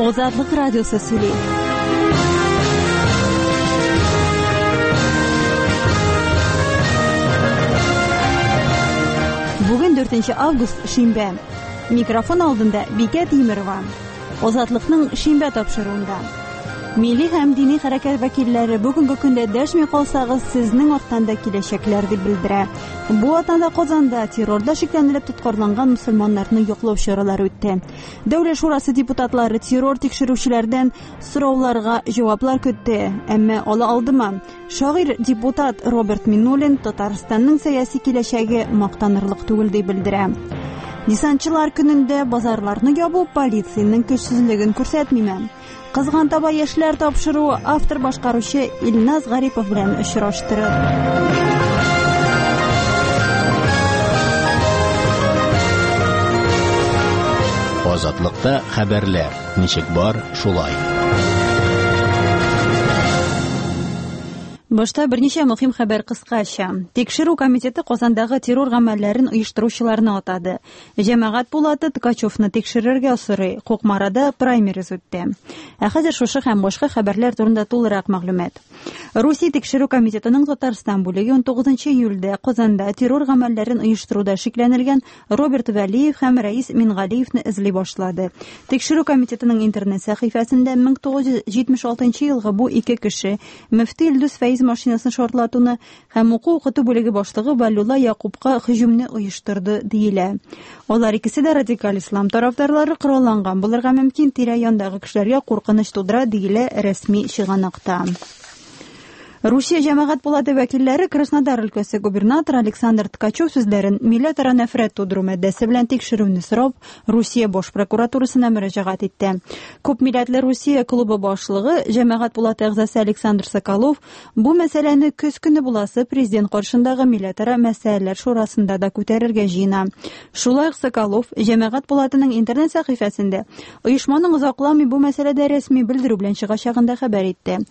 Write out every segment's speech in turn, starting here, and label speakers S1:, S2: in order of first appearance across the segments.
S1: Азатлык радиосы сөйли. Бүген 4 август шимбә. Микрофон алдында Бикә Тимирова. Азатлыкның шимбә тапшыруында. Милли һәм дини хәрәкәт вәкилләре бүгенге көндә дәшми калсагыз, сезнең артында киләчәкләр дип белдерә. Бу атнада Казанда террорда шикләнелеп тоткарланган мөселманнарны яклау чаралары үтте. Дәүләт шурасы депутатлары террор тикшерүчеләрдән сорауларга җаваплар көтте, әмма ала алдымы? Шагыйрь депутат Роберт Миннулин Татарстанның сәяси киләчәге мактанырлык түгел дип белдерә. Десантчылар көнендә базарларны ябу полициянең көчсезлеген күрсәтмиме? Кызган таба яшьләр тапшыру автор башкаручы Илназ Гарипов белән очраштырды.
S2: Азатлыкта хәбәрләр. Ничек бар, шулай.
S1: Башта берничә мөһим хәбәр кыскача. Тикшерү комитеты Казандагы террор гамәлләрен оештыручыларны атады. Җәмәгать Булаты Ткачевны тикшерергә сорый. Кукмарада праймериз үтте. Ә хәзер шушы һәм башка хәбәрләр турында тулырак мәгълүмат. Русия тикшерү комитетының Татарстан бүлеге 19 июльдә Казанда террор гамәлләрен оештыруда шикләнелгән Роберт Вәлиев һәм Рәис Мингалиевны эзли башлады. Тикшерү комитетының интернет сәхифәсендә 1976 елгы бу ике кеше мөфти Илдус машинасын шартлатуны һәм укыту бүлеге башлыгы Вәлулла Якубка һөҗүмне оештырды диелә. Алар икесе дә радикаль ислам тарафдарлары коралланган булырга мөмкин, тирә-яндагы кешеләргә куркыныч тудыра диелә рәсми чыганакта. Русия җәмәгать Булаты вәкилләре Краснодар өлкәсе губернаторы Александр Ткачев сүзләрен милләтара нәфрәт тудыру мәддәсе белән тикшерүне сорап, Русия бош прокуратурасына мөрәҗәгать итте. Күп милләтле Русия клубы башлыгы җәмәгать Булаты әгъзасы Александр Соколов бу мәсьәләне көз көне буласы президент каршындагы милләтара мәсьәләләр шурасында да күтәрергә җыена. Шулай Соколов җәмәгать Булатының интернет сәхифәсендә оешманың озакламый бу мәсьәләдә рәсми белдерү белән чыгачагында хәбәр итте.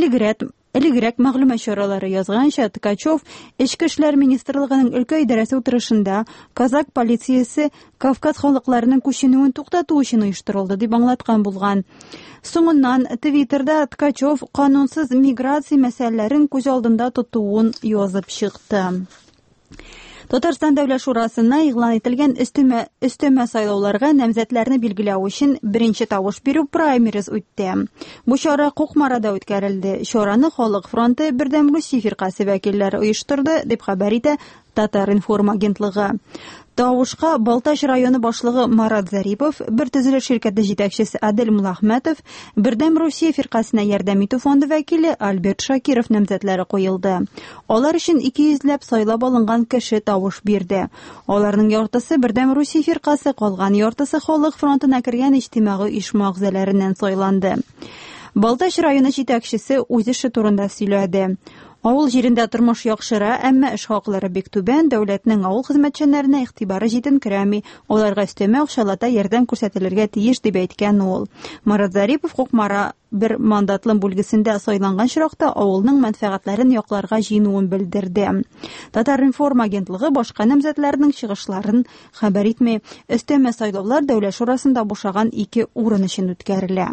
S1: Элегрәк мәгълүмат чаралары язганча, Ткачев Эчке эшләр министрлыгының өлкә идарәсе утырышында казак полициясе Кавказ халыкларының күченүен туктату өчен оештырылды дип аңлаткан булган. Соңыннан Твиттерда Ткачев канунсыз миграция мәсьәләләрен күз алдында тотуын язып чыкты. Татарстан Дәүләт Шурасына игълан ителгән өстәмә сайлауларга намзәтләрне билгеләү өчен беренче тавыш бирү праймериз үтте. Бу чара Кукмарада үткәрелде. Чараны Халык фронты Бердәм Русия фиркасы вәкилләре оештырды дип хәбәр итә Татар-информ агентлыгы. Тавышка Балтач районы башлыгы Марат Зарипов, бер төзелеш ширкәте җитәкчесе Адель Мулахмәтов, Бердәм Русия фиркасына ярдәм итү фонды вәкиле Альберт Шакиров намзәтләре куелды. Алар өчен 200 сайлап алынган кеше тавыш бирде. Аларның яртысы Бердәм Русия фиркасы, калган яртысы Халык фронтына кергән иҗтимагый оешма әгъзаларыннан сайланды. Балтач районы җитәкчесе үз эше турында сөйләде. Авыл җирендә тормыш яхшыра, әмма эш хаклары бик түбән, дәүләтнең авыл хезмәтчәннәренә игътибары җитенкерәми, аларга өстәмә акчалата ярдәм күрсәтелергә тиеш дип әйткән ул. Марат Зарипов Кукмара бер мандатлы бүлгесендә сайланган чиракта авылның мәнфәгатьләрен якларга җыенуын белдерде. Татар-информ агентлыгы башка намзәтләрнең чыгышларын хәбәр итми, өстәмә сайлаулар Дәүләт Шурасында бушаган 2 урын өчен үткәрелә.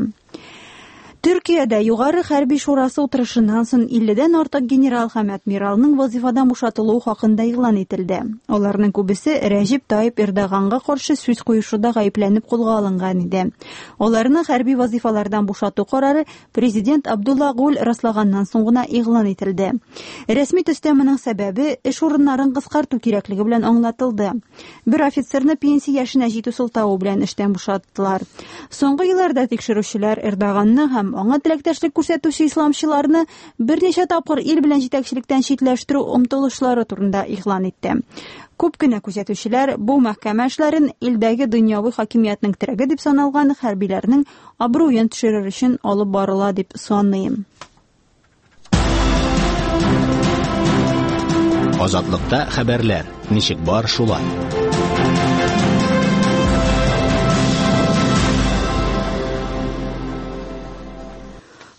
S1: Төркиядә югары хәрби шурасы утырышыннан соң 50дән артык генерал һәм адмиралның вазифадан бушатылуы хакында игълан ителде. Аларның күбесе Рәҗип Таyyip Эрдоганга каршы сүз куешуда гаепләнеп кулга алынган иде. Аларны хәрби вазифалардан бушату карары президент Абдулла Гүл раслаганнан соң гына игълан ителде. Рәсми төстәменең сәбәбе эш урыннарын кыскарту кирәклеге белән аңлатылды. Бер офицерны пенсия яшенә җитү сылтавы белән эштән бушаттылар. Соңгы елларда тикшерүчеләр Эрдоганны һәм аңа теләктәшлек күрсәтүче исламчыларны берничә тапкыр ил белән җитәкчелектән читләштерү омтылышлары турында игълан итте. Күп кенә күзәтүчеләр бу мәхкәмә эшләрен илдәге дөньяви хакимиятның терәге дип саналган хәрбиләрнең абруен төшерер өчен алып барыла дип саный.
S2: Азатлыкта хәбәрләр. Ничек бар, шулай.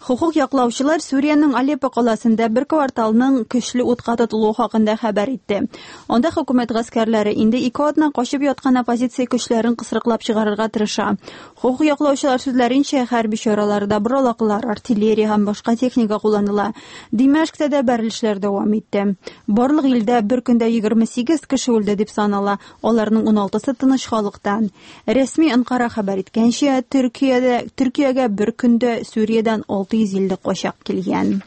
S1: Хукук яклаучылар Сүриянең Алеппо каласында бер кварталның көчле утка тотылуы хакында хәбәр итте. Анда хөкүмәт гаскәрләре инде 2 атна качып яткан оппозиция көчләрен кысрыклап чыгарырга тырыша. Хукук яклаучылар сүзләренчә, хәрби чараларда боралаклар, артиллерия һәм башка техника кулланыла. Димәшктә дә бәрелешләр дәвам итте. Барлык илдә бер көндә 28 кеше үлде дип санала. Аларның 16-сы тыныч халыктан. Рәсми Анкара хәбәр иткәнчә, Төркиягә бер көндә Сүриядән 650 качак килгән.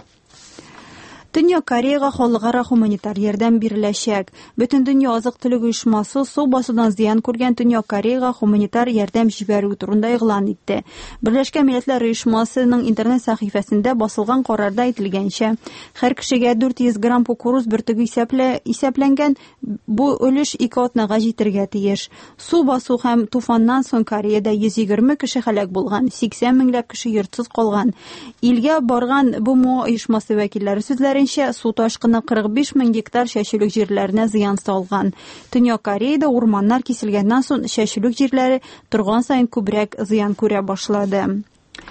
S1: Төньяк Кореяга халыкара гуманитар ярдәм биреләчәк. Бөтен дөнья азык-төлек оешмасы су басудан зыян күргән Төньяк Кореяга гуманитар ярдәм җибәрү турында игълан итте. Берләшкән Милләтләр оешмасының интернет сәхифәсендә басылган карарда әйтелгәнчә, һәр кешегә 400 грамм кукуруз бөртеге исәпләнгән, бу өлеш 2 атнага җитәргә тиеш. Су басу һәм туфаннан соң Кореяда 120 кеше һәлак булган, 80 меңләп кеше йортсыз калган. Илгә барган БМО оешмасы вәкилләре сүзләренчә, су ташкыны 45 мең гектар чәчүлек җирләренә зыян салган. Төньяк Кореяда урманнар киселгәннән соң чәчүлек җирләре торган саен күбрәк зыян күрә башлады.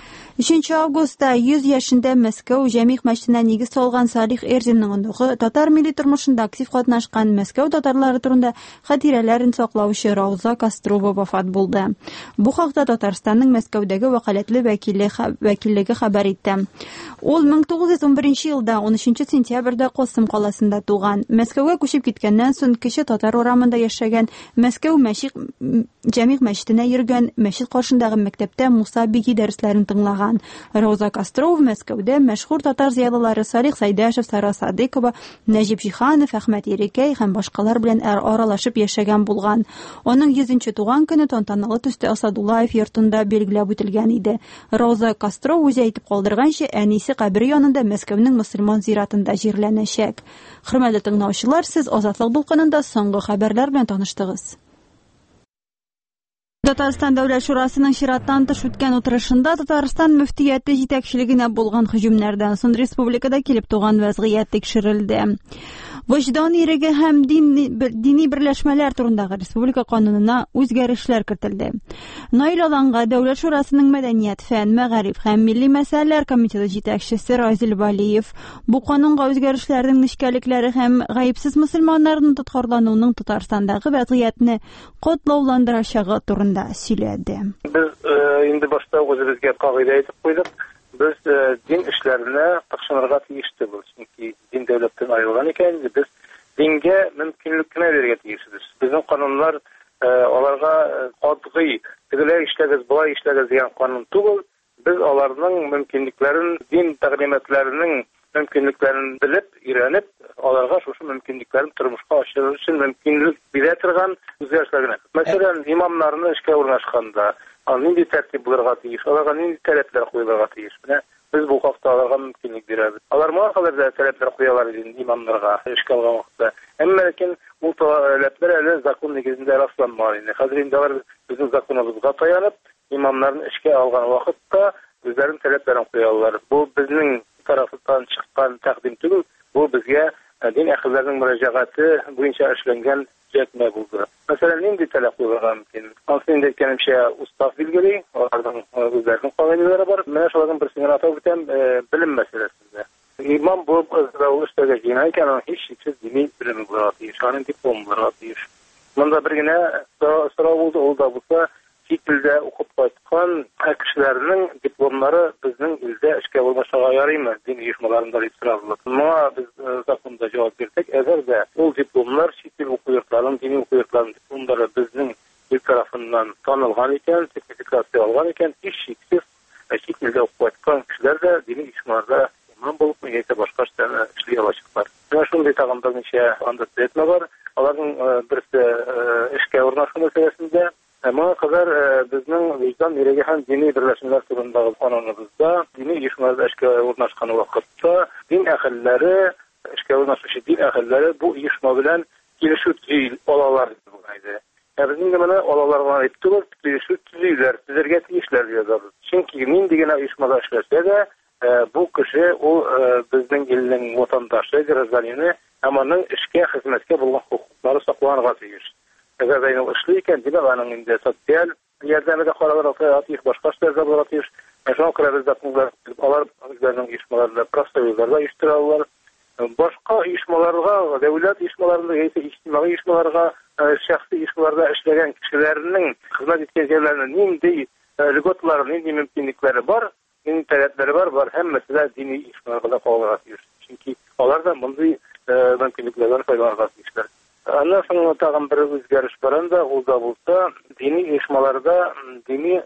S1: 3 августта 100 яшендә Мәскәү Җәмигъ мәчетенә нигез салган Салих Эрзинның оныгы татар милли тормышында актив катнашкан Мәскәү татарлары турында хатирәләрен саклаучы Рауза Кострова вафат булды. Бу хакта Татарстанның Мәскәүдәге вәкаләтле вәкиллеге хәбәр итте. Ул 1911 елда 13 сентябрьдә Косым каласында туган. Мәскәүгә күчеп киткәннән соң кеше татар урамында яшәгән, Мәскәү Җәмигъ мәчетенә йөргән, мәчет каршындагы мәктәптә Муса Биги дәресләрен тыңлаган. Рауза Кострова Мәскәүдә мәшһүр татар зыялылары Салих Сайдашев, Сара Садыкова, Нәҗип Җиһанов, Әхмәт Ирекәй һәм башкалар белән аралашып яшәгән булган. Аның 100нче туган көне тантаналы төстә Асадуллаев йортында билгеләп үтелгән иде. Рауза Кострова үзе әйтеп калдырганча, әнисе кабере янында Мәскәүнең мөселман зиратында җирләнәчәк. Хөрмәтле тыңлаучылар, сез Азатлык дулкынында соңгы хәбәрләр белән таныштыгыз. Татарстан Дәүләт Шурасының чираттан тыш үткән утырышында Татарстан мөфтияте җитәкчелегенә булган һөҗүмнәрдән соң республикада килеп туган вазгыять тикшерелде. Вөҗдан иреге һәм дини берләшмәләр турындагы республика канунына үзгәрешләр кертелде. Наил Аланга Дәүләт Шурасының мәдәният, фән, мәгариф һәм милли мәсьәләләр комитеты җитәкчесе Разил Валиев бу канунга үзгәрешләрнең нечкәлекләре һәм гаепсез мөселманнарның тоткарлануының Татарстандагы вазгыятне катлауландырачагы турында сөйләде.
S3: Без инде башта үзебезгә кагыйдә итеп куйдык. Без дин эшләренә тыкшынырга тиештек. Чөнки дин дәүләттән аерылган икән, без дингә мөмкинлек кенә бирергә тиешбез. Безнең кануннар аларга катгый, тегеләр эшләгез, булай эшләгез дигән канун түгел. Без аларның мөмкинлекләрен, дин тәгълиматларының мөмкинлекләрен белеп, өйрәнеп, аларга шушы мөмкинлекләрен тормышка ашыру өчен мөмкинлек бирә торган үзгәрешләр. Мәсәлән, имамнарны эшкә урнаштырганда нинди тәртип булырга тиеш, аларга нинди таләпләр куелырга тиеш. Менә без бу хакта аларга мөмкинлек бирәбез. Алар моңа кадәр дә таләпләр куялар иде имамнарга эшкә алган вакытта. Әмма ләкин бу таләпләр әле закон нигезендә расланмаган инде. Хәзер инде алар безнең законыбызга таянып, имамнарны эшкә алган вакытта үзләренең таләпләрен куялар. Бу безнең тарафыннан чыккан тәкъдим түгел, бу безгә дин әһелләренең мөрәҗәгате буенча эшләнгән җәтмә булды. Мәсәлән, нинди таләп куелырга мөмкин? Ансында әйткәнемчә, устав билгели, аларның үзләренең кагыйдәләре бар. Менә шуларның берсен атап үтәм, белем мәсьәләсендә. Имам булып эшләргә җыена икән, һич шиксез дини белем булырга тиеш, аның дипломы булырга тиеш. Монда бер генә сорау булды, ул да булса, чит телдә укып кайткан кешеләрнең дипломнары безнең илдә эшкә урнаштырырга ярыймы? Дин оешмаларында дип сорадылар. Моңа без законда җавап бирдек. Әгәр дә ул дипломнар чит ил уку йортларының, дини уку йортларының дипломнары безнең ил тарафыннан танылган икән, сертификация алган икән, һич шиксез чит илдә укып кайткан кешеләр дә дини оешмаларда имам булып, яки башка эшли алачаклар. Менә шундый тагын берничә анда төзәтмә бар. Аларның берсе эшкә урнашу мәсьәләсендә. Моңа кадәр безнең виҗдан иреге һәм дини берләшмәләр турындагы кануныбызда дини оешмаларда эшкә урнашкан вакытта дин әһелләре, эшкә урнашучы дин әһелләре бу оешма белән килешү төзи алалар дип булган. Безнең менә алаларга әйтүгә килешү төзиләр, төзергә тиешләр язабыз. Чөнки нинди генә оешмада эшләсә дә, бу кеше ул безнең илнең ватандашы, гражданины, һәм аның эшкә, хезмәткә булган хукуклары сакланырга тиеш. Әгәр дә ул эшли икән, димәк, аның инде социаль ярдәме дә каралырга тиеш, башка эшләрдә булырга тиеш. Шуңа күрә без законлар алар үзләренең оешмаларында профсоюзларда оештыралар. Башка оешмаларга, дәүләт оешмаларында яисә иҗтимагый оешмаларга, шәхси оешмаларда эшләгән кешеләрнең хезмәт иткән җирләрендә нинди льготлар, нинди мөмкинлекләре бар, нинди таләпләре бар, һәммәсе дә дини оешмаларга да кагылырга тиеш. Чөнки алар да мондый мөмкинлекләрдән файдаланырга тиешләр. Аннан соң тагын бер үзгәреш бар анда, ул да булса, дини оешмаларда дини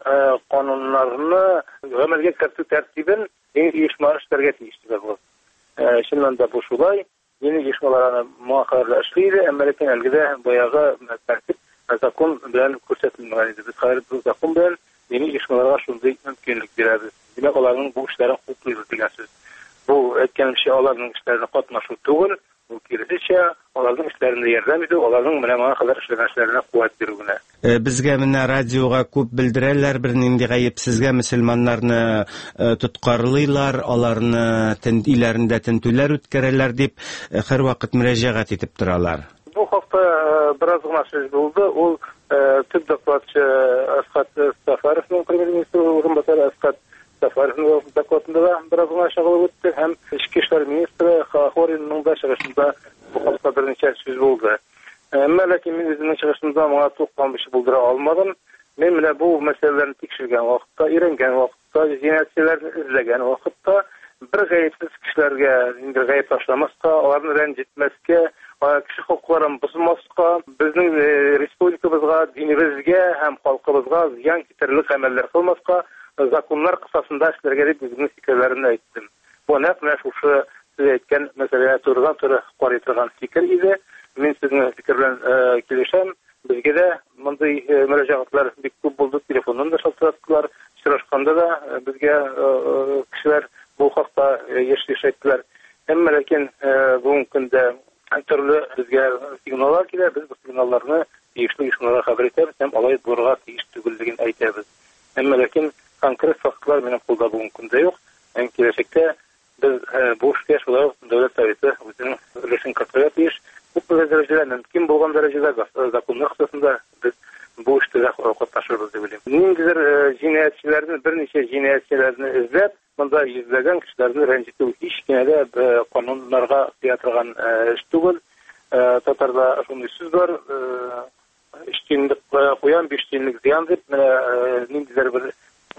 S3: кануннарны гамәлгә кертү тәртибен дини оешмалар эшләргә тиешләр булыр. Чыннан да бу шулай. Дини оешмалар мөхәррәр эшләйде, әмма ләкин әлегә баягы тәртип закон белән күрсәтелмәгән иде. Без хәзер бу закон белән дини оешмаларга шундый мөмкинлек бирәбез. Димәк, аларның бу эшләрен хуплыйбыз дигән сүз. Бу әйткәнемчә аларның эшләренә катнашу түгел, бу киресенчә аларның эшләренә ярдәм итү, аларның менә моңа кадәр эшләгән эшләренә куәт бирү генә.
S4: Безгә менә радиога күп белдерәләр, бер нинди гаепсезгә мөселманнарны тоткарлыйлар, аларны иләрендә тентүләр үткәрәләр дип һәрвакыт мөрәҗәгать итеп торалар.
S3: Бу хакта бераз гына сүз булды. Ул төп докладчы Асхат Сафаровның премьер-министр урынбасары Асхат Сафаровның докладында да бераз гына чыгылып үтте, һәм Ички эшләр министры Хохоринның да чыгышында бу хакта берничә сүз булды. Әмма ләкин мин үземнең чыгышымда моңа тукталмыш булдыра алмадым. Мен менә бу мәсьәләләрне тикшергән вакытта, өйрәнгән вакытта, җинаятьчеләрне эзләгән вакытта бер гаепсез кешеләргә инде гаеп ташламаска, аларны рәнҗетмәскә, кеше хокукларын бозмаска, безнең республикабызга, динебезгә һәм халкыбызга зыян китерлек гамәлләр кылмаска законнар кысасында эшләргә дип үземнең фикерләремне әйттем. Бу нәкъ шушы сез әйткән мәсьәләгә турыдан-туры карый торган фикер иде. Мин сезнең фикер белән килешәм. Безгә дә мондый мөрәҗәгатьләр бик күп булды, телефоннан да шалтыраттылар, очрашканда да безгә кешеләр бу хакта яшәйттеләр. Әмма ләкин бүгенге көндә төрле безгә сигналлар килә, без бу сигналларны тиешле оешмаларга хәбәр итәбез һәм алай булырга тиеш түгеллеген әйтәбез. Әмма ләкин конкрет фактлар минем кулда бүгенге көндә юк. Киләчәктә без бу эшкә шулай дәүләт советы үзенең өлешен кертергә тиеш. Күп дәрәҗәдә мөмкин булган дәрәҗәдә законнар кысасында без бу эштә катнашырбыз дип уйлыйм. Ниндидер җинаятьчеләрне, берничә җинаятьчеләрне эзләп, монда йөзләгән кешеләрне рәнҗетү һич кенә дә кануннарга тиятырган эш түгел. Татарда шундый сүз бар, эштинлек куян, биштинлек зыян дип, менә ниндидер бер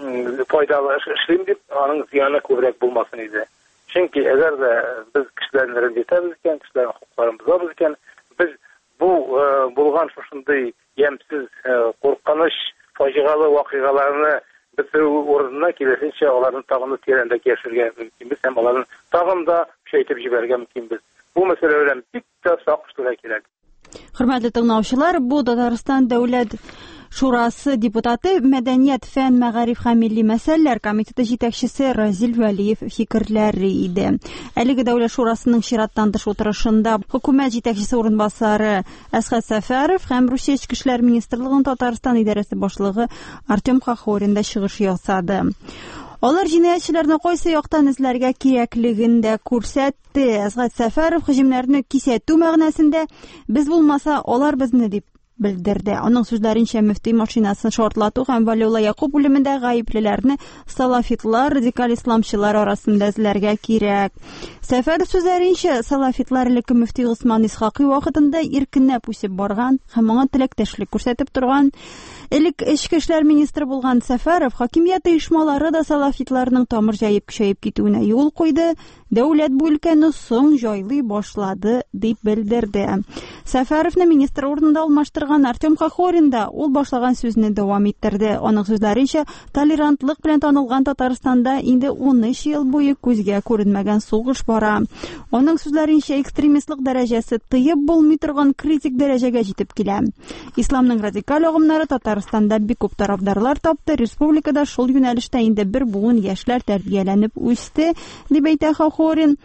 S3: файдалы эш эшлим дип, аның зыяны күбрәк булмасын иде. Чөнки әгәр дә без кешеләрне рәнҗетәбез икән, кешеләрнең хокукларын бозабыз икән, без бу булган шушындый ямьсез, куркыныч, фаҗигалы вакыйгаларны бетерү урынына киләсенчә аларны тагын тирәнрәк яшәргә мөмкинбез һәм аларны тагын да күчәйтеп җибәргә мөмкинбез. Бу мәсьәлә белән бик тә сак эшләргә кирәк.
S1: Хөрмәтле тыңлаучылар, бу Татарстан дәүләт Шурасы депутаты, Мәдәният, фән, мәгариф һәм милли мәсьәләләр комитеты җитәкчесе Разил Вәлиев фикерләре иде. Әлеге дәүләт шурасының чираттан тыш утырышында хөкүмәт җитәкчесе урынбасары Асхат Сафаров һәм Русия Эчке эшләр министрлыгының Татарстан идарәсе башлыгы Артем Хохорин да чыгыш ясады. Алар җинаятьчеләрне кайсы яктан эзләргә кирәклеген дә күрсәтте. Асхат Сафаров һөҗүмнәрне кисәтү мәгънәсендә без булмаса алар безне дип белдерде. Аның сүзләренчә, мөфти машинасын шартлату һәм Валиулла Якуб үлемендә гаеплеләрне салафитлар, радикаль исламчылар арасында эзләргә кирәк. Сәфәров сүзләренчә, салафитлар элекке мөфти Госман Исхакый вакытында иркенләп үсеп барган һәм аңа теләктәшлек күрсәтеп торган. Элек Эчке эшләр министры булган Сәфәров хакимият оешмалары да салафитларның тамыр җәеп көчәеп китүенә юл куйды, дәүләт бу өлкәне соң җайлый башлады дип белдерде. Сәфәровны министр урынында алмаштырган Артем Хохорин да ул башлаган сүзне дәвам иттерде. Аның сүзләренчә, толерантлык белән танылган Татарстанда инде 13 ел буе күзгә күренмәгән сугыш бара. Аның сүзләренчә, экстремистлык дәрәҗәсе тыеп булмый торган критик дәрәҗәгә җитеп килә. Исламның радикаль агымнары Татарстанда бик күп тарафдарлар тапты. Республикада шул юнәлештә инде бер буын яшьләр тәрбияләнеп үсте, дип әйтә Хохорин.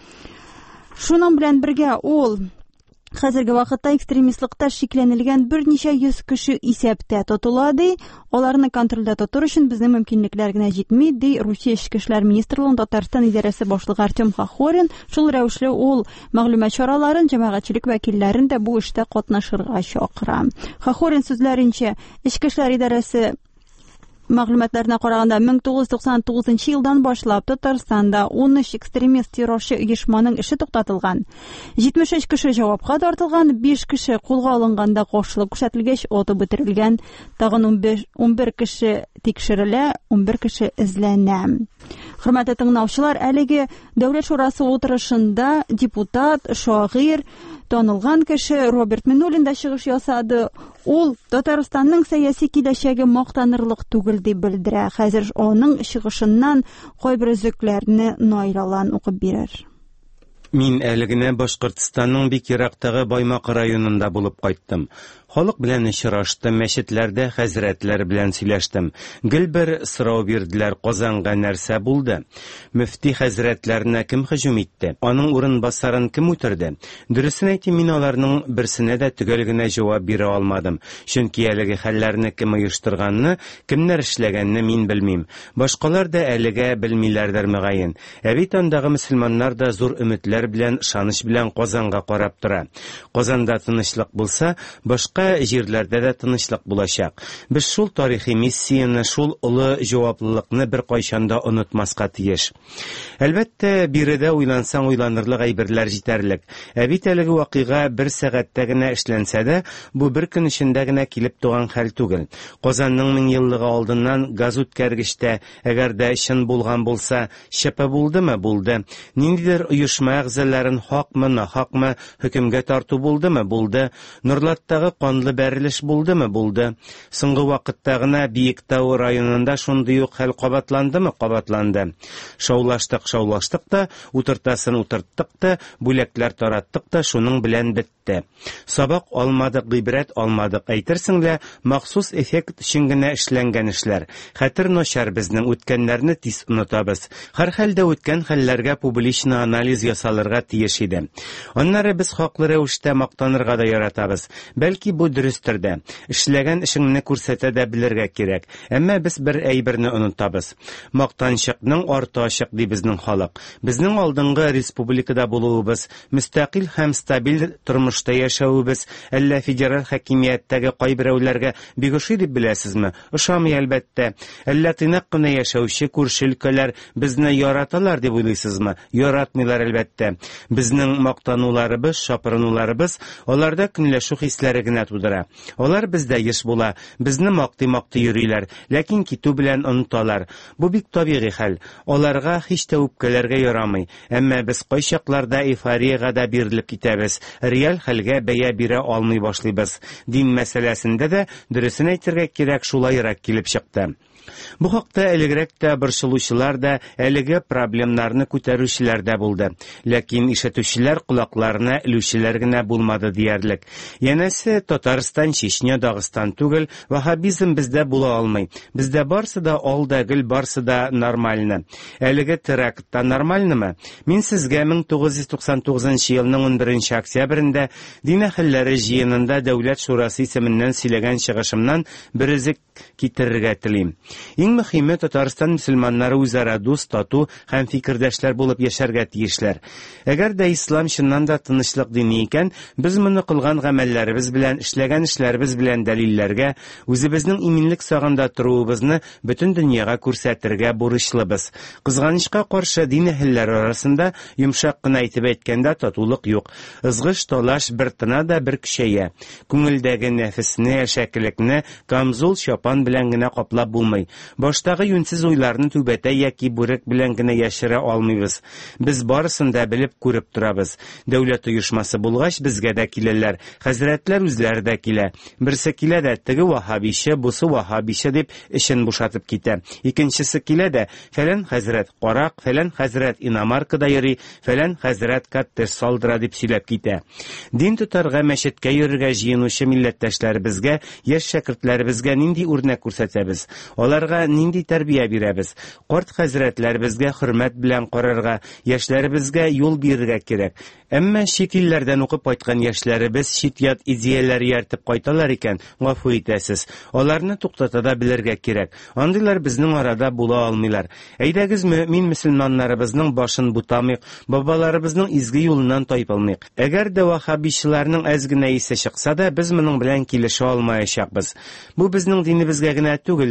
S1: Шуның белән бергә ул хәзерге вакытта экстремистлыкта шикләнелгән берничә йөз кеше исәптә тотыла ди. Аларны контрольдә тотыр өчен безнең мөмкинлекләр генә җитми, ди Русия Эчке эшләр министрлыгының Татарстан идарәсе башлыгы Артем Хохорин. Шул рәвешле ул мәгълүмат чараларын, җәмәгатьчелек вәкилләрен дә бу эштә катнашырга чакыра. Хохорин сүзләренчә, Эчке эшләр идарәсе Мәгълүматларына караганда, 1999 елдан башлап Татарстанда 13 экстремист террорчы оешманың эше туктатылган. 73 кеше җавапка тартылган, 5 кеше кулга алынганда каршылык күрсәтелгәч, атып бетерелгән. Тагын 11 кеше тикшерелә, 11 кеше эзләнә. Хөрмәтле тыңлаучылар, әлеге Дәүләт шурасы утырышында депутат, шагыйрь, танылган кеше Роберт Миннуллин да чыгыш ясады. Ул Татарстанның сәяси киләчәге мактанырлык түгел дип белдерә. Хәзер аның чыгышыннан кайбер өзекләрне Найралан укып бирер.
S4: Мин әле генә Башкортстанның бик ерактагы Баймак районында булып кайттым. Халык белән очраштым, мәчетләрдә хәзрәтләр белән сөйләштем. Гел бер сорау бирделәр: Казанга нәрсә булды? Мөфти хәзрәтләренә кем һөҗүм итте? Аның урынбасарын кем үтерде? Дөресен әйтим, мин аларның берсенә дә төгәл генә җавап бирә алмадым. Чөнки әлеге хәлләрне кем оештырганны, кемнәр эшләгәнне мин белмим. Башкалар да әлегә белмиләрдер мөгаен. Ә бит андагы мөселманнар да зур өметләр белән, шаныч белән Казанга карап тора. Казанда тынычлык булса, башка җирләрдә дә тынычлык булачак. Без шул тарихи миссияне, шул улы җаваплылыкны бер кайчанда онытмаска тиеш. Әлбәттә, биредә уйлансаң уйланырлык әйберләр җитәрлек. Ә бит әлеге вакыйга бер сәгатьтә генә эшләнсә дә, бу бер көн эчендә генә килеп туган хәл түгел. Казанның 1000 еллыгы алдыннан газ үткәргечтә, әгәр дә чын булган булса, шәпе булдымы? Булды. Ниндидер оешма әгъзаларын хакмы, нахакмы хөкемгә тарту булдымы? Булды. Нурлаттагы канлы бәрелеш булдымы? Булды. Соңгы вакытта гына Биектау районында шундый ук хәл кабатландымы? Кабатланды. Шаулаштык да, утыртасын утырттык да, бүләкләр тараттык да, шуның белән бетте. Сабак алмадык, гыйбрәт алмадык. Әйтерсең лә, махсус эффект өчен генә эшләнгән эшләр. Хәтер начар безнең, үткәннәрне тиз онытабыз. Һәр хәлдә үткән хәлләргә публичный анализ ясалырга тиеш иде. Аннары без хаклы рәвештә мактанырга да яратабыз. Бәлки бу дөрестер дә. Эшләгән эшеңне күрсәтә дә белергә кирәк. Әмма без бер әйберне онытабыз. Мактанчыкның арты ачык ди безнең халык. Безнең алдынгы республикада булуыбыз, мөстәкыйль һәм стабиль тормышта яшәүебез, әллә федераль хакимияттәге кайберәүләргә бик ошый дип беләсезме? Ошамый, әлбәттә. Әллә тыйнак кына яшәүче күрше өлкәләр безне яраталар дип уйлыйсызмы? Яратмыйлар, әлбәттә. Безнең мактануларыбыз, шапырынуларыбыз аларда көнләшү хисләре генә тудыра. Алар бездә еш була, безне мактый-мактый йөриләр, ләкин китү белән оныталар. Бу бик табигый хәл. Аларга һич тә үпкәләргә ярамый. Әмма без кайчакларда эйфорияга да бирелеп китәбез. Реаль хәлгә бәя бирә алмый башлыйбыз. Дин мәсьәләсендә дә дөресен әйтергә кирәк, шулайрак килеп чыкты. Бу хакта элегрәк тә борчылучылар да, әлеге проблемнарны күтәрүчеләр дә булды. Ләкин ишетүчеләр колакларына элүчеләр генә булмады диярлек. Янәсе, Татарстан, Чечня, Дагыстан түгел, вахабизм бездә була алмый. Бездә барсы да алда гел, барсы да нормальны. Әлеге терактта нормальнымы? Мин сезгә 1999 елның 11 октябрендә дин әһелләре җыенында Дәүләт шурасы исеменнән сөйләгән чыгышымнан бер өзек китерергә телим. Иң мөһиме, Татарстан мөселманнары үзара дуст, тату һәм фикердәшләр булып яшәргә тиешләр. Әгәр дә ислам чыннан да тынычлык дине икән, без моны кылган гамәлләребез белән, эшләгән эшләребез белән дәлилләргә, үзебезнең иминлек сагында торуыбызны бөтен дөньяга күрсәтергә бурычлыбыз. Кызганычка каршы, дин әһелләре арасында йомшак кына әйтеп әйткәндә татулык юк. Ызгыш, талаш бер тына да бер көчәя. Күңелдәге нәфесне, шәкелекне камзул, чапан белән генә каплап булмый. Баштагы юньсез уйларны түбәтә яки бүрек белән генә яшерә алмыйбыз. Без барысын да белеп күреп торабыз. Дәүләт оешмасы булгач, безгә дә киләләр. Хәзрәтләр үзләре дә килә. Берсе килә дә теге вахабише, бусы вахабише дип эшен бушатып китә. Икенчесе килә дә фәлән хәзрәт карак, фәлән хәзрәт иномаркада йөри, фәлән хәзрәт каттеш салдыра дип сөйләп китә. Дин тотарга, мәчеткә йөрергә җыенучы милләттәшләребезгә, яшь шәкертләребезгә нинди үрнәк күрсәтәбез? Аларга нинди тәрбия бирәбез? Карт хәзрәтләребезгә хөрмәт белән карарга, яшьләребезгә юл бирергә кирәк. Әмма чит илләрдән укып кайткан яшьләребез чит-ят идеяләр яртып кайталар икән, гафу итәсез. Аларны туктата да белергә кирәк. Андыйлар безнең арада була алмыйлар. Әйдәгез, мөэмин мөселманнарыбызның башын бутамыйк, бабаларыбызның изге юлыннан тайпылмыйк. Әгәр дә вахабишчыларның әз генә исе чыкса да, без моның белән килешә алмаячакбыз. Бу безнең динебезгә генә түгел, республика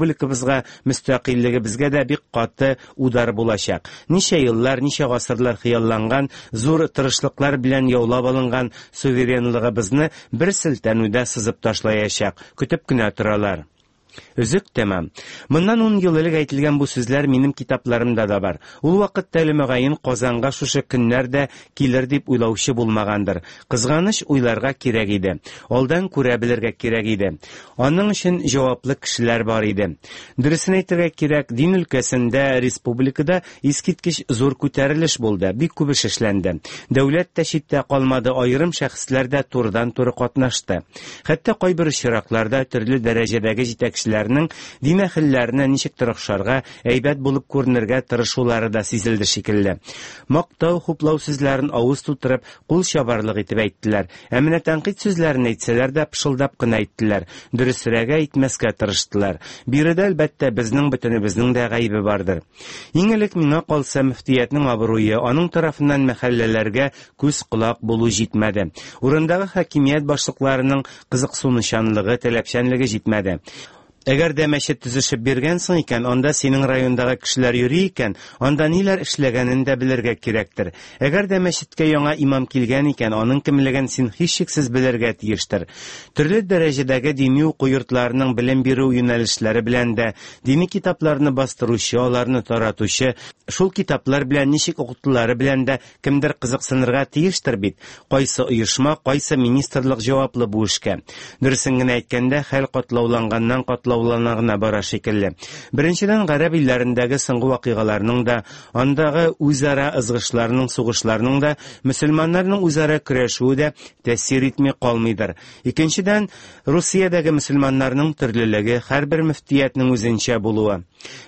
S4: республикабызга, мөстәкыйльлегебезгә дә бик каты удар булачак. Ничә еллар, ничә гасырлар хыялланган, зур тырышлыклар белән яулап алынган суверенлыгыбызны бер селтәнүдә сызып ташлаячак. Көтеп кенә торалар. Өзек тәмам. Моннан 10 ел элек әйтелгән бу сүзләр минем китапларымда да бар. Ул вакытта әле мөгаен Казанга шушы көннәрдә килер дип уйлаучы булмагандыр. Кызганыч уйларга кирәк иде. Алдан күрә белергә кирәк иде. Аның өчен җаваплы кешеләр бар иде. Дөресен әйтергә кирәк, дин өлкәсендә, республикада искиткеч зур күтәрелеш булды. Бик күп эш эшләнде. Дәүләт тә читтә калмады, айрым шәхесләр дә турыдан-туры катнашты. Хәтта кайбер очракларда төрле дәрәҗәдәге җитәкчеләрнең дин әһелләренә ничек тырышырга, әйбәт булып күренергә тырышулары да сизелде шикелле. Мактау, хуплау сүзләрен авыз тутырып, кул чабарлык итеп әйттеләр. Ә менә тәнкыйть сүзләрен әйтсәләр дә пышылдап кына әйттеләр. Дөресрәгә әйтмәскә тырыштылар. Биредә әлбәттә безнең бөтенебезнең дә гаибе бардыр. Иң элек миңа калса мөфтиятның абруе, аның тарафыннан мәхәлләләргә күз-колак булу җитмәде. Урындагы хакимият башлыкларының кызыксынучанлыгы, таләпчәнлеге җитмәде. Әгәр дә мәчет төзешеп биргәнсең икән, анда синең райондагы кешеләр йөри икән, анда ниләр эшләгәнен дә белергә кирәктер. Әгәр дә мәчеткә яңа имам килгән икән, аның кемлеген син һичшиксез белергә тиештер. Төрле дәрәҗәдәге дини уку йортларының белем бирү юнәлешләре белән дә, дини китапларны бастыручы, аларны таратучы, шул китаплар белән ничек укытулары белән дә кемдер кызыксынырга тиештер бит. Кайсы оешма, кайсы министрлык җаваплы бу эшкә. Дөресен генә әйткәндә, хәл катлауланганнан катлауланагына бара шикелле. Беренчедән, гарәп илләрендәге соңгы вакыйгаларның да, андагы үзара ызгышларның, сугышларның да, мөселманнарның үзара көрәшүе дә тәэсир итми калмыйдыр. Икенчедән, Русиядәге мөселманнарның төрлелеге, һәрбер мөфтиятның үзенчә булуы.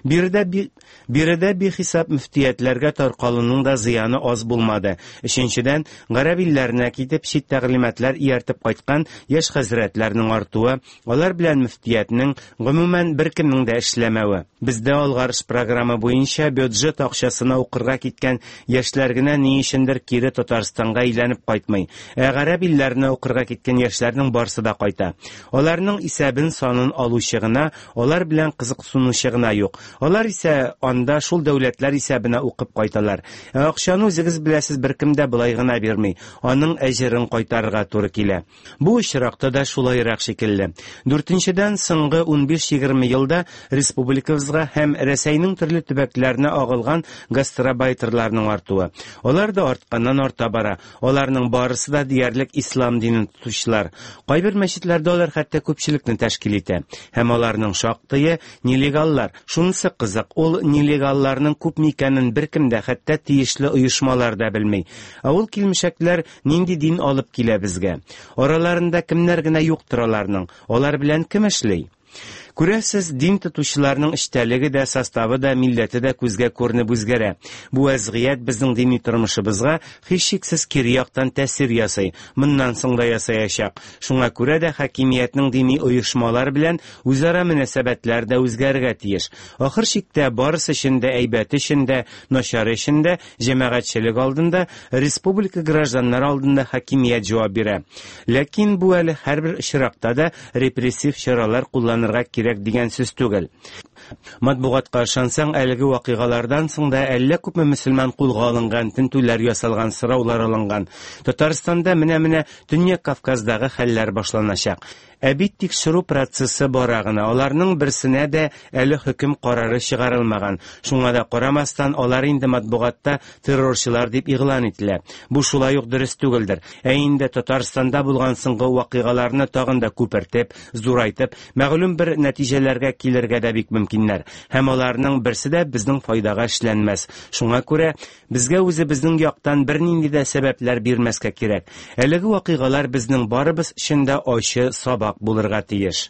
S4: Биредә бихисап мөфтиятләргә таркалуның да зыяны аз булмады. Өченчедән, гарәп илләренә китеп чит тәгълиматлар ияртеп кайткан яшь хәзрәтләрнең артуы, алар белән мөфтиятның гомумән беркемнең дә эшләмәве. Бездә алгарыш программа буенча бюджет акчасына укырга киткән яшьләр генә ни өчендер кире Татарстанга әйләнеп кайтмый. Гарәп илләренә укырга киткән яшьләрнең барысы да кайта. Аларның исәбен санын алучы гына, алар белән кызыксынучы гына юк. Алар исә анда шул дәүләтләр исәбенә укып кайталар. Акчаны үзегез беләсез, беркем дә булай гына бирмый. Аның әҗерен кайтарырга туры килә. Бу очракта да шулайрак шикелле. 4-дән соңгы 15-20 елда республикабызга һәм Рәсәйнең төрле төбәкләренә агылган гастробайтерларның артуы. Алар да артканнан арта бара. Аларның барысы да диярлек ислам динен тотучылар. Кайбер мәчетләрдә алар хәтта күпчелекне тәшкил итә. Һәм аларның шактые нелегаллар. Шунысы кызык, ул нелегалларның күпме икәнен беркем дә, хәтта тиешле оешмалар да белми. Ул килмешәкләр нинди дин алып килә безгә? Араларында кемнәр генә юктыр аларның? Алар белән кем эшли? Күрәсез, дин тотучыларның эштәлеге дә, составы да, милләте дә күзгә күренеп үзгәрә. Бу вазгыять безнең дини тормышыбызга һичшиксез кире яктан тәэсир ясый, моннан соң да ясаячак. Шуңа күрә дә хакимиятның дини оешмалар белән үзара мөнәсәбәтләр дә үзгәрергә тиеш. Ахыр чиктә барысы өчен дә, әйбәт өчен дә, начар өчен дә, җәмәгатьчелек алдында, республика гражданнары алдында хакимият җавап бирә. Ләкин бу әле һәрбер очракта да репрессив чаралар кулланырга кирәк дигән сүз түгел. Матбугатка ышансаң, әлеге вакыйгалардан соң да әллә күпме мөселман кулга алынган, тинтүләр ясалган, сораулар алынган. Татарстанда менә Төньяк Кавказдагы хәлләр башланачак. Бит тикшерү процессы бара гына. Аларның берсенә дә әле хөкем карары чыгарылмаган. Шуңа да карамастан, алар инде матбугатта террорчылар дип игълан ителә. Бу шулай ук дөрес түгелдер. Инде Татарстанда булган соңгы вакыйгаларны тагын да күпертеп, зурайтып, мәгълүм бер нәтиҗәләргә килергә дә бик мөмкиннәр. Һәм аларның берсе дә безнең файдага эшләнмәс. Шуңа күрә безгә үзебезнең яктан бернинди дә сәбәпләр бирмәскә кирәк. Әлеге вакыйгалар безнең барыбыз өчен дә ачы сабак булырга тиеш.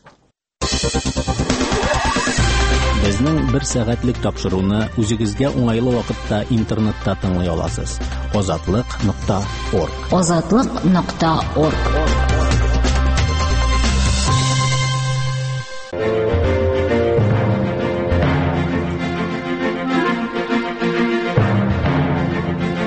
S2: Безнең 1 сәгатьлек тапшыруны үзегезгә уңайлы вакытта интернетта тыңлый аласыз. Озатлык.орг.
S5: Озатлык.орг.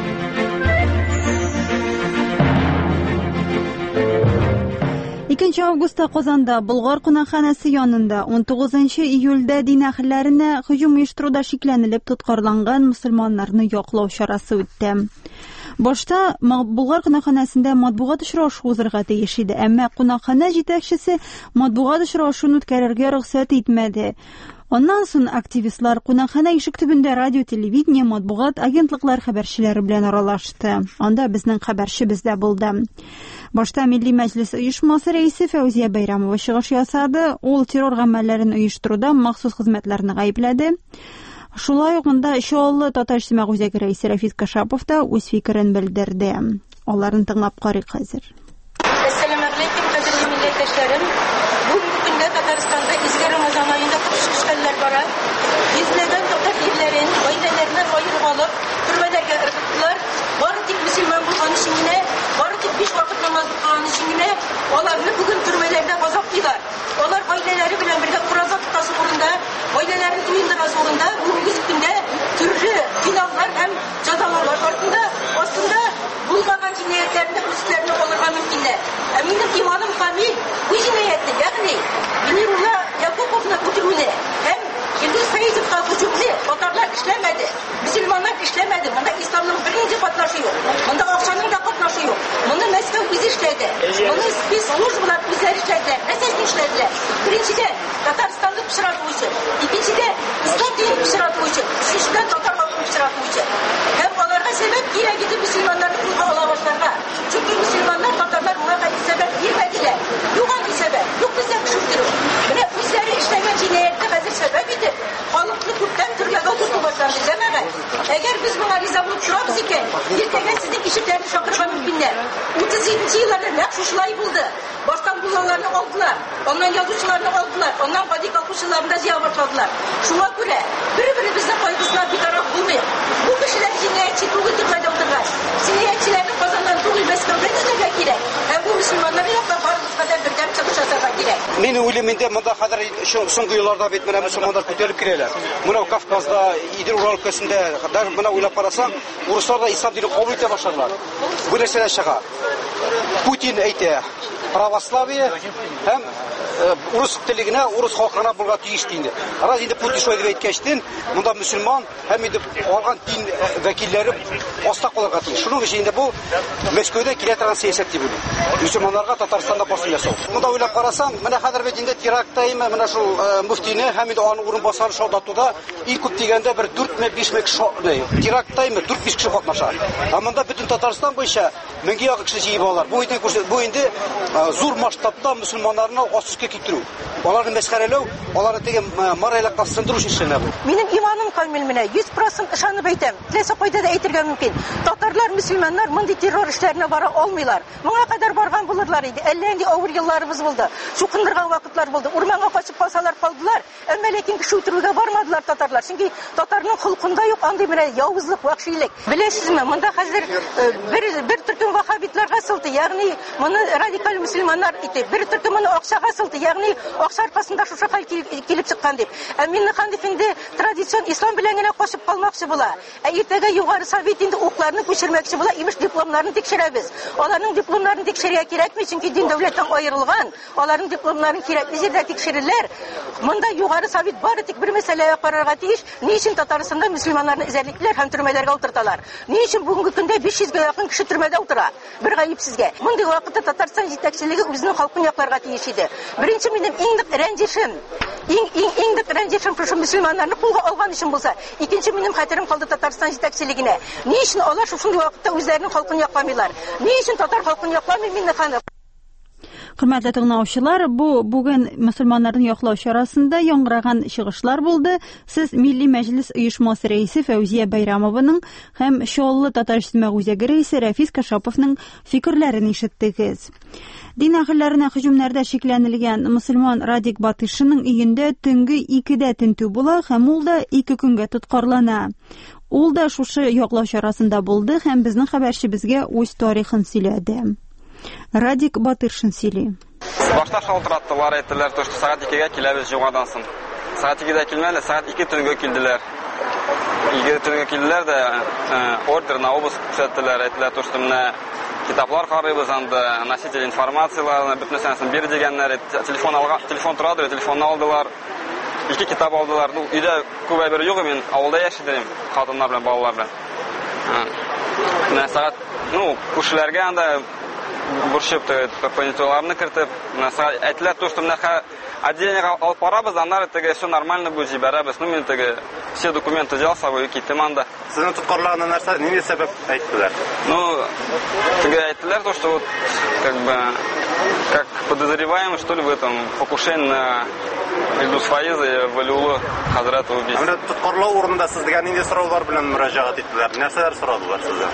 S1: Икенче августта Казанда Болгар кунакханасы янында 19 июльдә дин әһелләренә һөҗүм оештыруда шикләнелеп тоткарланган мөселманнарны яклау чарасы үтте. Башта Болгар кунакханасында матбугат очрашу узарга тиеш иде, әмма кунакхана җитәкчесе матбугат очрашуын үткәрергә рөхсәт итмәде. Оннан соң активистлар кунакхана ишек төбендә радио, телевидение, матбугат агентлыклар хәбәрчеләре белән аралашты. Анда безнең хәбәрче бездә булды. Башта Милли мәҗлес оешмасы рәисе Фәүзия Бәйрәмова чыгыш ясады. Ул террор гамәлләрен оештыруда махсус хезмәтләрне гаепләде. Шулай ук монда Шооллы Татар иҗтимагый үзәге рәисе Рафис Кашапов та үз фикерен белдерде. Аларны тыңлап карыйк хәзер.
S6: Ассаламу алейкум, кадерле милләттәшләрем. Бүгенге көндә Татарстанда изге Рамазан аенда күпчелекләр бара. Йөзләгән татар ирләрен, гаиләләрен аерып алып, төрмәләргә ыргыттылар. Бары тик мөселман булган өчен генә, бары тик 5 вакыт намаз укыган өчен генә аларны бүген төрмәләрдә газаплыйлар. Алар гаиләләре белән бергә ураза тотасы урында, гаиләләрен туендырасы урында бүгенге көндә төрле финаллар һәм җәзалаулар артында булмаган җинаятләрне үстләренә алырга мөмкиннәр. Ә минем иманым камил, бу җинаятны, ягъни Минирулла Якуповны үтерүне һәм Илдус Сәйдовка һөҗүмне татарлар эшләмәде, мөселманнар эшләмәде. Монда исламның бернинди катнашы юк. Монда акчаның да катнашы юк. Моны Мәскәү үзе эшләде. Моны спецслужбалар үзләре эшләделәр. Нәрсә эшләделәр? Беренчедән Татарстанны пычрату өчен, икенчедән ислам динен пычрату өчен, өченчедән татар халкын пычрату өчен. Һәм аларга сәбәп кирәк иде мөселманнарны кулга ала башларга. Чөнки мөселманнар татарлар моңа сәбәп бирмәделәр. Юк андый сәбәп. Юк бездә кешелдерү. Менә үзләре эшләгән җинаятьне хәзер сәбәп итеп, халыкны күптән төргәгә утырту башлады. Җәмәгать, әгәр без моңа риза булып торабыз икән, иртәгә сезнең ишекләрне шакырырга мөмкиннәр. 37 елларда нәкъ шушылай булды. Баштан булаларны алдылар, ondan язучыларны алдылар, ondan гади калкучыларны да җыя башладылар. Шуңа күрә бер-беребезнең кайгысына битараф булмыйк. Бу кешеләр җинаятьче түгел төрмәдә утырган. Җинаятьчеләрне Казаннан түгел Мәскәүдән эзләргә кирәк. Һәм бу мөселманнарны яклап барыбызга да бердәм чыгыш ясарга кирәк.
S7: Минем уйлыймда монда хәзер соңгы елларда бит менә мөселманнар күтәрелеп киләләр. Менә Кавказда, Идел Урал өлкәсендә, даже менә уйлап карасаң, урыслар да ислам динен кабул итә башладылар. Бу нәрсәләр чыга. Путин әйтә, православие һәм урыс телегенә, урыс халкына булырга тиеш инде. Раз инде Путин шулай дип әйткәчтен, монда мөселман һәм инде алган дин вәкилләре аста калырга тиеш. Шуның өчен инде бу Мәскәүдә килә торган сәясәт дип уйлыйм. Мөселманнарга Татарстанда басым ясау. Монда уйлап карасаң, менә хәзер бит инде теракттаймы, менә шул мөфтине һәм инде аның урынбасары шаудатуда ил күп дигәндә бер 4 5 кеше теракттаймы 4-5 кеше катнаша. Ә монда бөтен Татарстан буенча 1000 ягы кеше җыеп алалар. Бу инде зур масштабта мөселманнарны асышка китерү. Аларны мәсхәрәләү, аларны теге моральлыкка сындыру өчен эшләнә бу.
S6: Минем иманым камил менә 100% ышанып әйтәм. Теләсә кайда да әйтергә мөмкин. Татарлар, мөселманнар мондый террор эшләренә бара алмыйлар. Моңа кадәр барган булырлар иде. Әллә инде авыр елларыбыз булды. Шукындырган вакытлар булды. Урманга качып калсалар калдылар. Әмма ләкин кеше үтерүгә бармадылар татарлар. Чөнки татарның холкында юк андый менә явызлык, вахшилек. Беләсезме, монда хәзер бер төркем вахабитларга сылты, ягъни моны радикаль мөселманнар итеп, бер төркем моны акчага сылты, ягъни акча аркасында шушы хәл килеп чыккан дип. Ә мине хәндиф инде традицион ислам белән генә кашып калмакчы була. Ә иртәгә югары совет инде укларны күчермәкче була, имеш дипломнарны тикшерәбез. Аларның дипломнарын тикшерергә кирәкми, чөнки дин дәүләттән аерылган. Аларның дипломнарын кирәкле җирдә тикшерерләр. Монда югары совет бары тик бер мәсьәләгә карарга тиеш. Ни өчен Татарстанда мөселманнарны эзәрлекләр һәм төрмәләргә утырталар? Ни өчен бүгенге көндә 500-гә якын кеше төрмәдә утыра? Бер гаепсезгә. Мондый вакытта Татарстан җитәкчелеге үзенең халкын якларга тиеш иде. Беренче минем иң рәнҗешем шушы мөселманнарны кулга алган өчен булса, икенче минем хәтерем калды Татарстан җитәкчелегенә. Ни өчен алар шундый вакытта үзләренең халкын якламыйлар? Ни өчен татар халкын якламый мине хәниф?
S1: Хөрмәтле тыңлаучылар, бу бүген мөселманнарны яклау чарасында яңгыраган чыгышлар булды. Сез Милли мәҗлес оешмасы рәисе Фәүзия Бәйрәмованың һәм Шооллы Татар иҗтимагый үзәге рәисе Рафис Кашаповның фикерләрен ишеттегез. Дин әһелләренә һөҗүмнәрдә шикләнелгән мөселман Радик Батышының өендә төнге 2дә тентү була һәм ул да 2 көнгә тоткарлана. Ул да шушы яклау чарасында булды һәм безнең хәбәрчебезгә үз тарихын сөйләде. Радик Батышын сөйли.
S8: Башта шалтыраттылар, әйттеләр, что сәгать 2-гә киләбез җуңадан соң. Сәгать 2-дә килмәле, сәгать 2 төнгә килделәр. 2 төнгә килделәр дә ордер на обыск күрсәттеләр, әйттеләр, что менә китаплар карыйбыз, анда носитель информацияларны, бит нәрсәсен бир дигәннәр, телефон торады, телефонны алдылар. 2 китап алдылар. Өйдә күп әйбер юк, мен авылда яшидем, хатыннар белән, балалар белән. Сәгать, күршеләргә анда бурчып, понятияларны кертеп, әйтелә то, что менә отделениега алып барабыз, аннары теге все нормально будет җибәрәбез. Мен теге все документы взял с собой, киттем анда.
S3: Сезне тоткарлаган нәрсә, нинди сәбәп әйттеләр?
S8: Теге әйттеләр то, что вот как подозреваемый, что ли, в этом покушении на Илдус Фаиза и Валиулы Хазрата убийства.
S3: Менә тоткарлау урынында сезгә нинди сораулар белән мөрәҗәгать иттеләр? Нәрсәләр сорадылар сездән?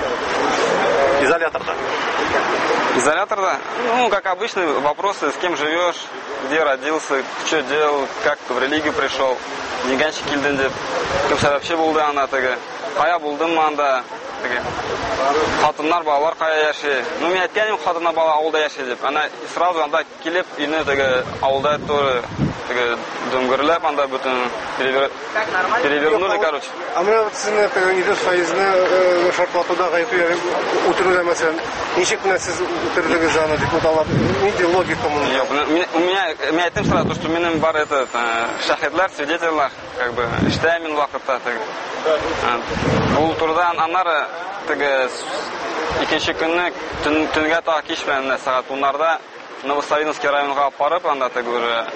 S8: Изоляторда? Как обычно, вопросы, с кем живешь, где родился, что делал, как в религию пришел, неганчик килден деп, кем вообще булды ана теге, кая булдым анда, теге, хатыннар, балалар кая яши. Мен әйткәнем, хатыннар, бала авылда яши деп. Ана сразу анда килеп, үйне теге авылда тоже теге дөңгөрләп, анда бүтән перевернули, короче.
S3: Менә сезне теге Илдус Фаизны шартлатуда гаепләп үтерүдә мәсәлән, ничек менә сез үтердегез аны дип уталап, нинди логика моның?
S8: Юк, у меня әйттем сразу, что минем бар это шахидлар, свидетельлар, как бы эштәмин вакытта теге. Бу турда аннары теге икенче көнне төнгә та кич белән сәгать 10:00 Новосавиновский районга алып барып, анда теге уже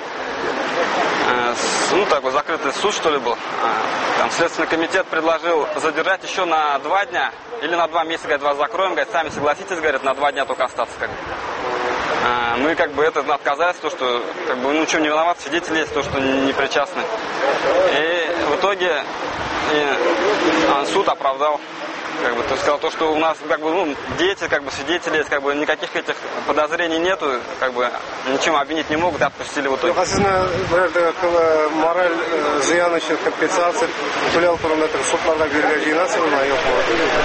S8: такой закрытый суд, что ли, был. Там Следственный комитет предложил задержать еще на 2 дня или на 2 месяца, говорит, вас закроем, говорит, сами согласитесь, говорит, на 2 дня только остаться. Мы как бы это отказались, то, что как бы ничем не виноват, свидетели есть, то, что не причастны. И в итоге суд оправдал. Как бы, то сказал то, что у нас как бы, дети, как бы свидетели есть, как бы никаких этих подозрений нету, как бы ничем обвинить не могут, отпустили в итоге.
S3: Мораль зыян өчен компенсация төләү турында судларда бирергә җыенасызмы, юкмы?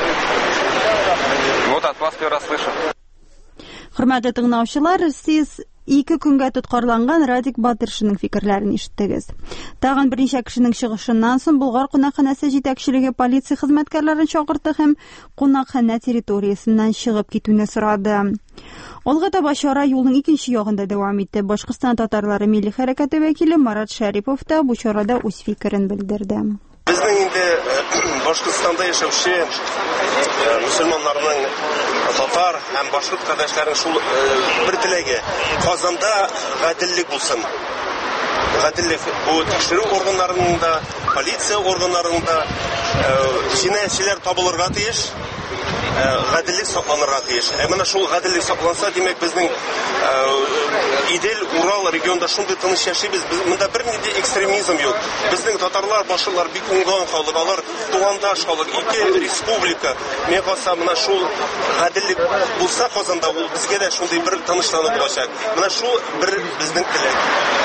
S8: Вот от вас первый раз слышу.
S1: Хөрмәтле тыңлаучылар, сез 2 көнгә тоткарланган Радик Батыршының фикерләрен ишеттегез. Тагын берничә кешенең чыгышыннан соң Болгар кунакханәсе җитәкчелеге полиция хезмәткәрләрен чакыртты һәм кунакханә территориясеннән чыгып китүне сорады. Алга таба чара юлның икенче ягында дәвам итте. Башкортстан татарлары милли хәрәкәте вәкиле Марат Шәрипов та бу чарада үз фикерен белдерде.
S9: Безнең инде Башкортстанда яшәүче мөселманнарның, татар һәм башка кардәшләрнең шул бер теләге Казанда гаделлек булсын. Гаделлек бу тикшерү органнарында, полиция органнарында җинаятьчеләр табылырга тиеш, гаделлек сакланырга тиеш. Менә шул гаделлек сакланса, димәк безнең Идел, Урал регионында шундый тыныч яшибез. Монда бернинди экстремизм юк. Безнең татарлар, башкалар бик уңган халык, алар тугандаш халык, 2 республика. Мен калса, менә шул гаделлек булса Казанда, ул безгә дә шундый бер тынычлану булачак. Менә шул бер безнең теләк.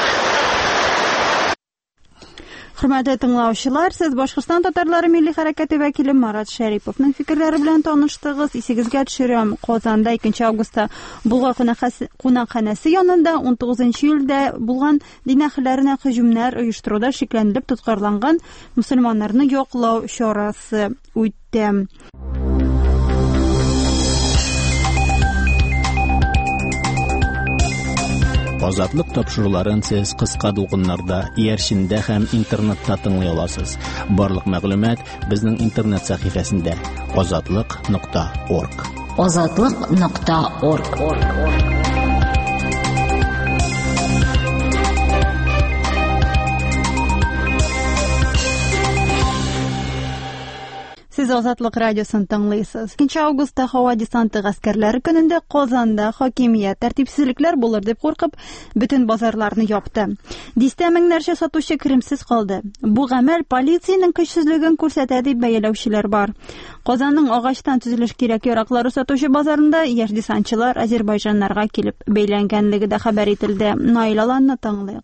S1: Хөрмәтле тыңлаучылар, сез Башкортстан татарлары милли хәрәкәте вәкиле Марат Шәриповның фикерләре белән таныштыгыз. Исегезгә төшерәм, Казанда 2 августта Болгар кунакханәсе янында 19 июльдә булган дин әһелләренә һөҗүмнәр оештыруда шикләнелеп тоткарланган мөселманнарны яклау чарасы үтте.
S2: Азатлык тапшыруларын сез кыска дулкыннарда, иярчиндә һәм интернетта тыңлый аласыз. Барлык мәгълүмат безнең интернет сәхифәсендә azatliq.org.
S5: azatliq.org.
S1: Сез Азатлык радиосын тыңлыйсыз. 2 августта һава десанты гаскәрләре көнендә Казанда хакимият тәртипсезлекләр булыр дип куркып, бөтен базарларны япты. 10 меңнәрчә сатучы керемсез калды. Бу гамәл полициянең көчсезлеген күрсәтә дип бәяләүчеләр бар. Казанның агачтан төзелеш кирәк яраклары сатучы базарында яшь десантчылар азербайҗаннарга килеп бәйләнгәнлеге дә хәбәр ителде. Наил Аланны тыңлыйк.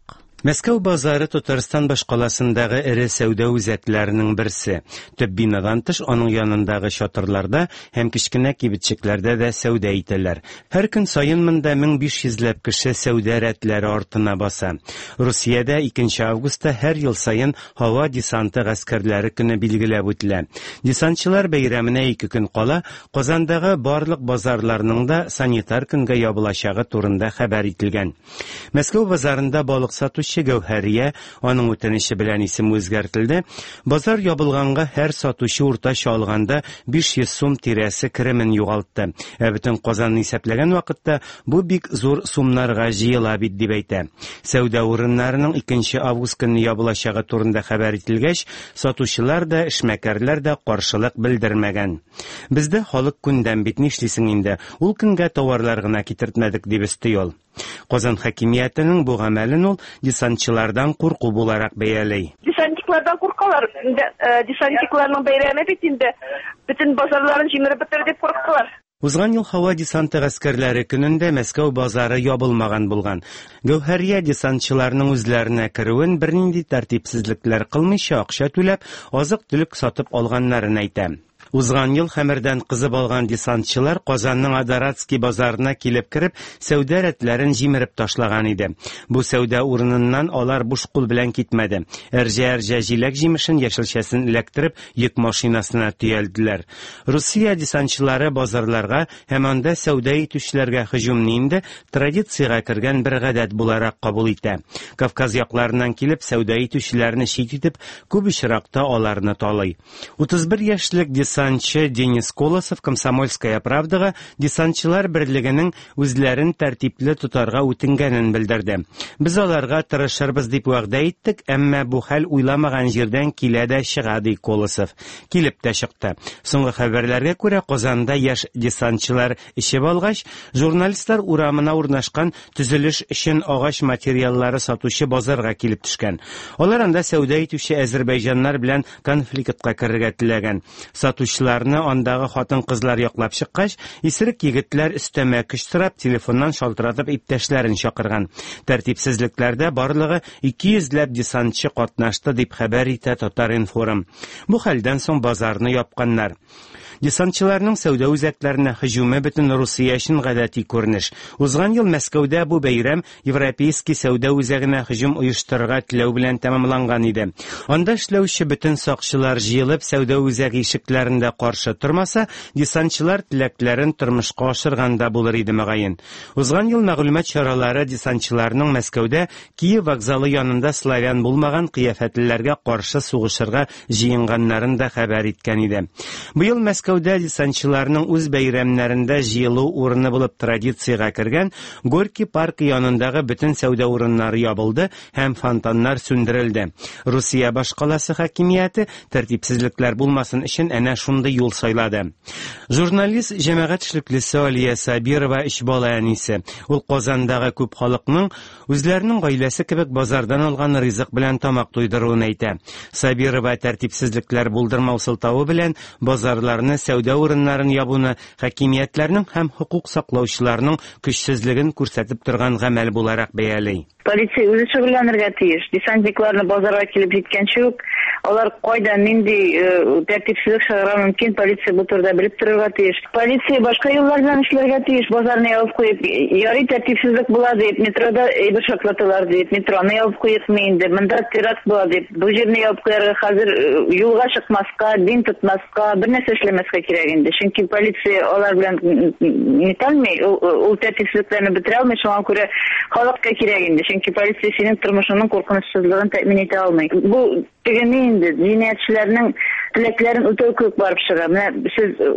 S4: Мәскәү базары Татарстан башкаласындагы эре сәүдә үзәкләренең берсе. Төп бинадан тыш аның янындагы чатырларда һәм кичкенә кибетчекләрдә дә сәүдә итәләр. Һәр көн саен монда 1500 кеше сәүдә рәтләре артына баса. Русиядә 2 августта һәр ел саен һава десанты гаскәрләре көне билгеләп үтелә. Десантчылар бәйрәменә 2 көн кала Казандагы барлык базарларның да санитар көнгә ябылачагы турында хәбәр ителгән. Мәскәү базарында балык сатучы Гәүһәрия, аның үтенече белән исем үзгәртелде. Базар ябылганга һәр сатучы уртача алганда 500 сум тирәсе керемен югалтты. Бөтен Казанны исәпләгән вакытта бу бик зур сумнарга җыела бит дип әйтә. Сәүдә урыннарының 2 август көнне ябылачагы турында хәбәр ителгәч, сатучылар да, эшмәкәрләр дә каршылык белдермәгән. Бездә халык күндән бит нишлисең инде, ул көнгә товарлар гына китертмәдек дип өсти ул. Казан хакимиятенең бу гамәлен ул десантчылардан курку буларак бәялый.
S10: Десантчылардан куркалар. Десантчыларның бәйрәме бит инде. Бөтен базарларын җимереп бетер дип курыктылар.
S4: Узган ел һава десанты гаскәрләре көнендә Мәскәү базары ябылмаган булган. Гәүһәрия десантчыларның үзләренә керүен бернинди тәртипсезлекләр кылмыйча акча түләп, азык-төлек сатып алганнарын әйтә. Узган ел хәмердән кызып алган десантчылар Казанның Адаратский базарына килеп кереп, сәүдә рәтләрен җимереп ташлаган иде. Бу сәүдә урыныннан алар буш кул белән китмәде. Әрҗә җиләк җимешен яшелчәсен эләктереп, йөк машинасына төялдылар. Русия десантчылары базарларга һәм анда сәүдә итүчеләргә һөҗүмне инде традициягә кергән бер гадәт буларак кабул итә. Кавказ якларыннан килеп сәүдә итүчеләрне шит итеп, күп очракта аларны талый. 31 яшьлек десантчы Денис Колосов Комсомольская правдага десантчылар берлегенең үзләрен тәртипле тотарга үтенгәнен белдерде. Без аларга тырышырбыз дип вәгъдә иттек, әмма бу хәл уйламаган җирдән килә дә чыга ди Колосов. Килеп тә чыкты. Соңгы хәбәрләргә күрә Казанда яшь десантчылар ишеп алгач, журналистлар урамына урнашкан төзелеш өчен агач материаллары сатучы базарга килеп төшкән. Алар анда сәүдә итүче азәрбайҗаннар белән конфликтка керергә теләгән. Сатучыларны андагы хатын-кызлар яклап чыккач, исерек егетләр өстәмә көч сорап, телефоннан шалтыратып иптәшләрен чакырган. Тәртипсезлекләрдә барлыгы 200 десантчы катнашты дип хәбәр итә Татар-Информ. Бу хәлдән соң базарны япканнар. Десантчыларның сәүдә үзәкләренә һөҗүме бөтен Русия өчен гадәти күренеш. Узган ел Мәскәүдә бу бәйрәм Европейский сәүдә үзәгенә һөҗүм оештырырга теләү белән тәмамланган иде. Анда эшләүче бөтен сакчылар җыелып сәүдә үзәге ишекләрендә каршы тормаса, десантчылар теләкләрен тормышка ашырганда булыр иде мөгаен. Узган ел мәгълүмат чаралары десантчыларның Мәскәүдә Киев вокзалы янында славян булмаган кыяфәтләргә каршы сугышырга җыенганнарын да хәбәр иткән иде. Бу ел Мәскәүдә десантчыларның үз бәйрәмнәрендә җыелу урыны булып традициягә кергән Горький паркы янындагы бөтен сәүдә урыннары ябылды һәм фонтаннар сүндерелде. Русия башкаласы хакимияте тәртипсезлекләр булмасын өчен әнә шундый юл сайлады. Журналист җәмәгать эшлеклесе Алия Сабирова 3 бала әнисе. Ул Казандагы күп халыкның үзләренең гаиләсе кебек базардан алган ризык белән тамак туйдыруын әйтә. Сабирова тәртипсезлекләр булдырмау сылтавы белән базарларны, сәүдә урыннарын ябуны хакимиятләрнең һәм хукук саклаучыларның көчсезлеген күрсәтеп торган гамәл буларак бәялый.
S10: Полиция үзе шөгыльләнергә тиеш. Десантникларны базарга килеп җиткәнче үк, алар кайда нинди тәртипсезлек чыгарга мөмкин, полиция бу турыда белеп торырга тиеш. Полиция башка юллар белән эшләргә тиеш, базарны ябып куеп, ярый тәртипсезлек була дип, метрода әйбер шатлаталар дип, метроны ябып куепмы инде, монда теракт була дип, бу җирне ябып куярга хәзер юлга чыкмаска, дин тотмаска, бер нәрсә эшләмәскә кирәк инде. Чөнки полиция алар белән ниталмый, ул тәртипсезлекләрне бетерә алмый, шуңа күрә халыкка кирәк инде. Чөнки полиция синең тормышыңның куркынычсызлыгын тәэмин итә алмый. Бу тегене инде җинаятьчеләрнең теләкләрен үтәү кебек барып чыга. Менә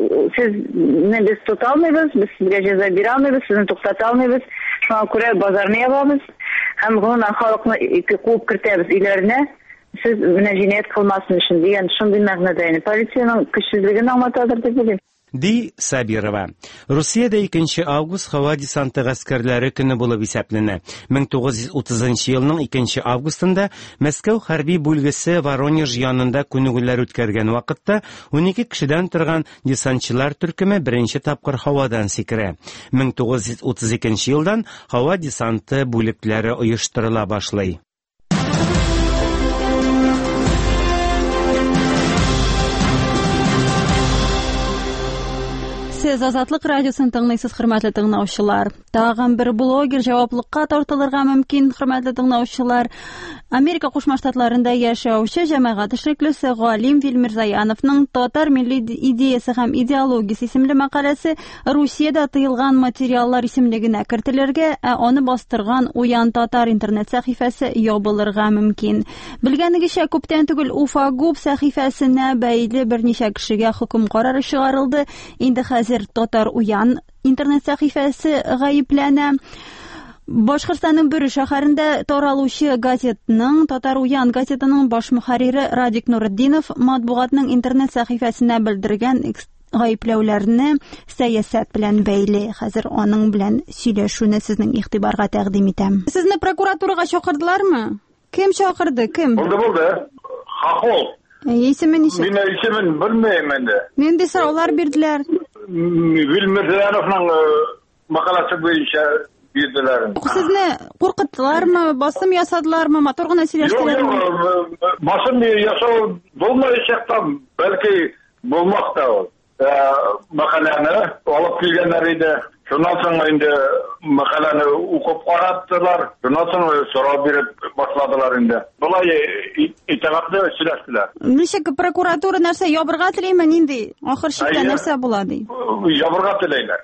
S10: сезне без тота алмыйбыз, без сезгә җәза бирә алмыйбыз, сезне туктата алмыйбыз. Шуңа күрә базарны ябабыз һәм гына халыкны куып кертәбез өйләренә. Сез менә җинаять кылмасын өчен дигән шундый мәгънәдә. Полициянең көчсезлеген аңлатадыр дип уйлыйм.
S4: Ди Сабирова. Русиядә 2 август һава десанты гаскәрләре көне булып исәпленә. 1930 елның 2 августында Мәскәү хәрби бүлгесе Воронеж янында күнегүләр үткәргән вакытта 12 кешедән торган десантчылар төркеме беренче тапкыр һавадан сикерә. 1932 елдан һава десанты бүлекләре оештырыла башлый.
S1: Сез Азатлык радиосын тыңлыйсыз, хөрмәтле тыңлаучылар. Тагын бер блогер җаваплыкка тартылырга мөмкин, хөрмәтле тыңлаучылар. Америка Кушма Штатларында яшәүче җәмәгать эшлеклесе Галим Вилмирзаяновның Татар милли идеясе һәм идеологиясе исемле мәкаләсе Русиядә тыелган материаллар исемлегенә кертелергә, аны бастырган Уян Татар интернет сәхифәсе ябылырга мөмкин. Белгәнегезчә, күптән түгел Уфагуб сәхифәсенә бәйле берничә кешегә хөкем карары чыгарылды. Инде хәзер Татар Уян интернет сәхифәсе гаепләнә. Башкортстанның Бөрі шәһәрендә таралучы газетның, Татар Уян газетының баш мөхәррире Радик Нуретдинов матбугатның интернет сәхифәсенә белдергән гаепләүләрне сәясәт белән бәйле. Хәзер аның белән сөйләшүне сезнең игътибарга тәкъдим итәм. Сезне прокуратурага чакырдылармы? Кем чакырды? Кем?
S11: Булды. Хахол.
S1: Исеме ничек?
S11: Мин исемен белмәйм инде.
S1: Нинди сораулар бирделәр?
S11: Вилмирзаяновның макаласы буенча бирделәр.
S1: Сезне куркыттылармы, басым ясадылармы, мотор гына сөйләштеләрме?
S11: Басым ясау булмаячак та, бәлки булмак та ул. Макаланы алып килгәннәр иде. Шуннан соң инде макаланы укып караттылар. Шуннан соң сорау биреп башладылар инде. Булай итәгатьле сөйләштеләр.
S1: Ничек прокуратура нәрсә ябырга телиме, нинди? Ахыр чиктә нәрсә була ди?
S11: Ябырга теләйләр.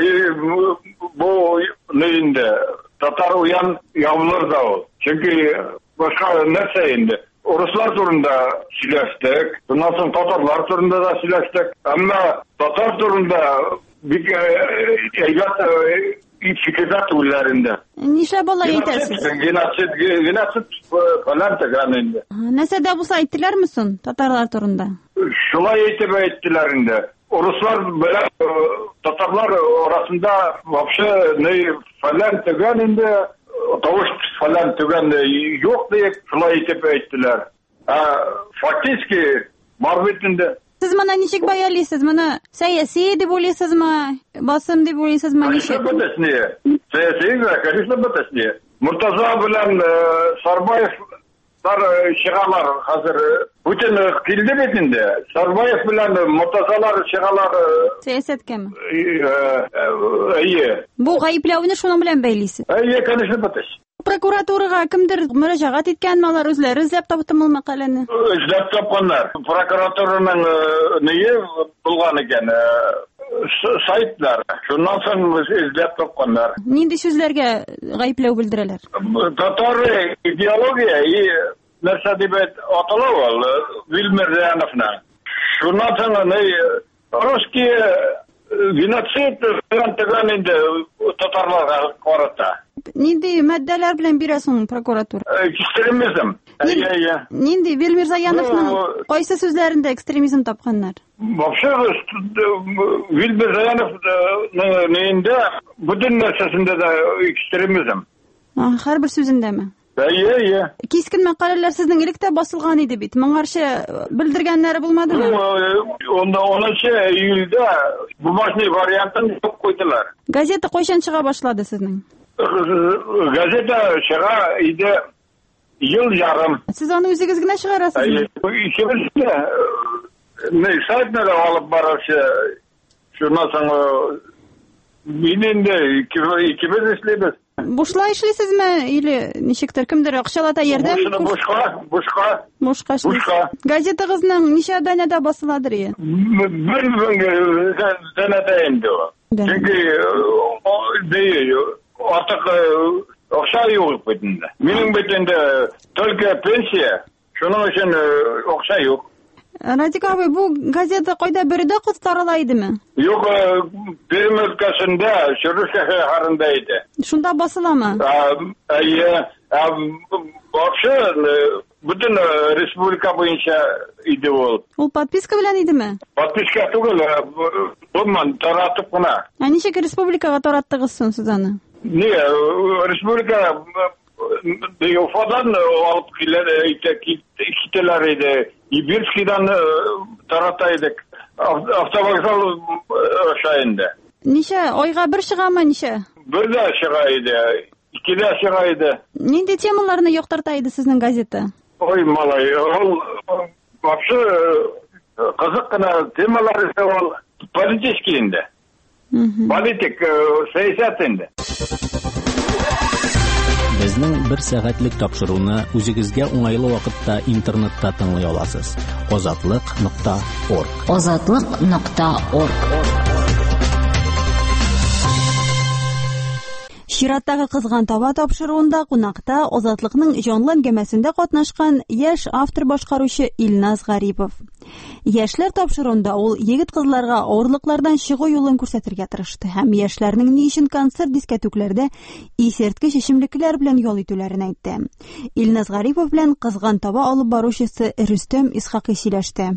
S11: Бу инде Татар Уян ябылыр да ул. Чөнки башка нәрсә инде. Урыслар турында сөйләштек, шуннан соң татарлар турында да сөйләштек. Әмма татар турында бик әйбәт фикердә түгелләр инде.
S1: Нишләп алай әйтәсез?
S11: Геноцид фәлән тәгән инде.
S1: Нәрсәдә булса әйттеләрме соң татарлар турында?
S11: Шулай әйтеп әйттеләр инде. Урыслар белән татарлар арасында вообще не фәлән тәгән инде. Тавыш фәлән түгән юк дип шулай итеп әйттеләр. Фактически бар бит инде.
S1: Сез моны ничек баялыйсыз? Моны сәяси дип уйлыйсызмы? Басым дип уйлыйсызмы? Ничек?
S11: Сәяси, конечно, бетесне. Муртаза белән Сарбаев чыгалар хәзер. Бүтән килде бит инде. Сарбаев белән Муртазалар чыгалар.
S1: Сәясәткәме?
S11: Бу
S1: гаепләүне шуның белән бәйлисез?
S11: Конечно, бетеш.
S1: Прокуратурага кемдер мөрәҗәгать иткәнме, алар үзләре эзләп таптымы мәкаләне?
S11: Эзләп тапканнар. Прокуратураның ние булган икән. Сайтлар. Шуннан соң эзләп тапканнар.
S1: Нинди сүзләргә гаепләү белдерәләр?
S11: Татар идеология нәрсә дип аталау ул Вилмирзаяновның. Шуннан соң русский геноцид тәгән инде татарларга карата.
S1: Нинди мәддәләр белән бирәсең прокуратура?
S11: Экстремизм.
S1: Нинди Вилмирзаяновның кайсы сүзләрендә экстремизм тапканнар?
S11: Вообще Вилмирзаяновның нинди бүтән нәрсәсендә дә экстремизм.
S1: Һәрбер сүзендәме? Кискен мәкаләләр сезнең илектә басылган иде бит. Моңарча белдергәннәре булмадымы?
S11: 10 июльдә бумажный вариантын юк куйдылар.
S1: Газета кайчан чыга башлады сезнең?
S11: Газета чыга иде ел ярым.
S1: Сез аны үзегез генә чыгарасызмы?
S11: Сайтны алып барасы. Шуннан соң минендә икебез эшләбез.
S1: Бушлай эшлисезме или ничектер кемдер акчалата ярдәм? Бушка. Газетагызның ничә данәдә басыладыр?
S11: Бер данәдә инде. Чөнки артык акча юк бит инде. Минем бит инде только пенсия. Шуның өчен акча юк.
S1: Радик абый, бу газета кайда Бөрдә кыстарыла идеме?
S11: Юк, Пермь өлкәсендә, Чоры шәһәрендә иде.
S1: Шунда басыламы?
S11: Вообще, бүтән республика буенча иде ул.
S1: Ул подписка белән идеме?
S11: Подписка түгел, булман таратып кына.
S1: Ничек республикага тараттыгыз соң сез аны?
S11: Не, республика Уфадан алып китәләр иде. Ибирскидан тарата идек. Автовокзал шаенде.
S1: Ничә айга бер чыгамы ничә?
S11: Бердә чыга иде, икедә чыга иде.
S1: Нинди темаларны яктырта иде сезнең газета?
S11: Ой, малай, ул вообще кызык кына темалар ул политический инде. Политик сәясәт инде.
S2: Безнең 1 сәгатьлек тапшыруны үзегезгә уңайлы вакытта интернетта тыңлый аласыз. Озатлык.орг.
S5: Озатлык.орг.
S1: Чираттагы кызган таба тапшыруында кунакта Азатлыкның җанлы әңгәмәсендә катнашкан яшь автор башкаручы Илназ Гарипов. Яшьләр тапшыруында ул егет-кызларга авырлыклардан чыгу юлын күрсәтергә тырышты һәм яшьләрнең ни өчен концерт дискәтүкләрдә исерткеч эчемлекләр белән ял итүләрен әйтте. Илназ Гарипов белән кызган таба алып баручысы Рөстәм Исхакый сөйләште.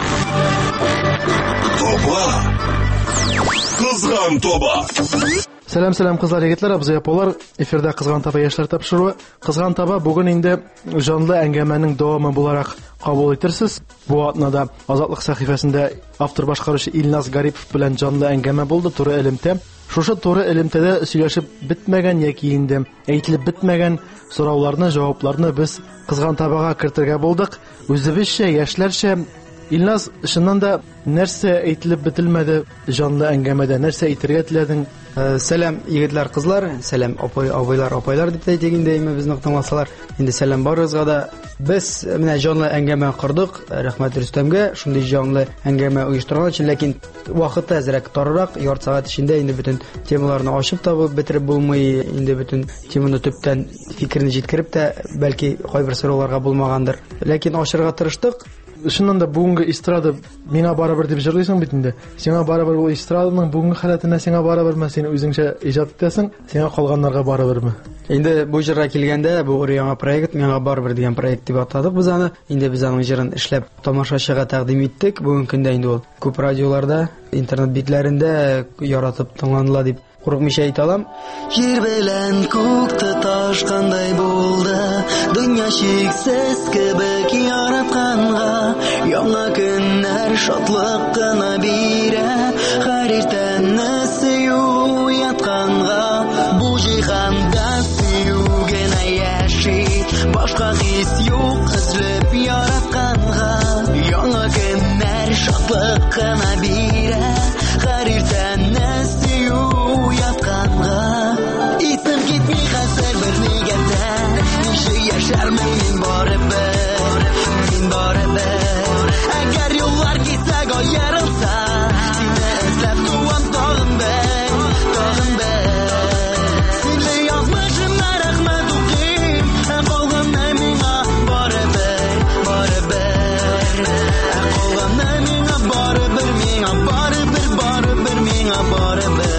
S12: Кызган таба.
S13: Сәлам кызлар, егетләр, абзый апалар. Эфирдә кызган таба яшьләр тапшыруы. Кызган таба бүген инде җанлы әңгәмәнең дәвамы буларак кабул итерсез. Бу атнада Азатлык сәхифәсендә автор башкаручы Илназ Гарипов белән җанлы әңгәмә булды туры элемтә. Шушы туры элемтәдә сөйләшеп бетмәгән яки инде әйтелеп бетмәгән сорауларны, җавапларны без кызган табага кертергә булдык. Үзебезчә, яшьләрчә Илназ, шуннан да нәрсә әйтелеп бетелмәде җанлы әңгәмәдә? Нәрсә әйтергә теләдең?
S14: Сәлам, егетләр, кызлар. Сәлам, апайлар дип әйтик инде, безнең тыңлаучылар. Инде сәлам барыгызга да. Без менә җанлы әңгәмә кырдык. Рәхмәт Рөстәмгә, шундый җанлы әңгәмә оештырган өчен, ләкин вакыты әзрәк тарырак, ярты сәгать эчендә инде бөтен темаларны ачып табып бетереп булмый, инде бөтен теманы төптән фикерне җиткереп тә бәлки кайбер сорауларга булмагандыр. Ләкин ачырга тырыштык.
S13: Шуннан да бүгенге эстрада миңа барыбер дип җырлыйсың бит инде. Сиңа барыбер ул эстраданың бүгенге халатына сиңа барыберме? Син үзеңчә иҗат итәсең, сиңа калганнарга барыберме?
S14: Инде бу җырга килгәндә, бу яңа проект, миңа барыбер дигән проект дип атадык без аны. Инде без аның җырын эшләп тамашачыга тәкъдим иттек. Бүгенге көндә инде ул күп радиоларда, интернет битләрендә яратып тыңланыла дип курыкмыйча әйтә алам.
S15: Җир белән күк тоташкандай булды, дөнья чиксез кебек яратканга, яңа көннәр шатлык кына бирә, һәр иртәне сөю ятканга, бу җиһанда сөю генә яши, башка хис юк эзләп яратканга, яңа көннәр шатлык кына бирә, һәр иртәне сөю ятканга, исем китми хәзер бер нигәдә, ничә яшәрмен мин барыбер, әгәр юллар кисәк аерылса, сине эзләп туам тагын бер, сине язмышыма рәхмәт укыйм, калганы миңа барыбер, калганы миңа барыбер, миңа барыбер.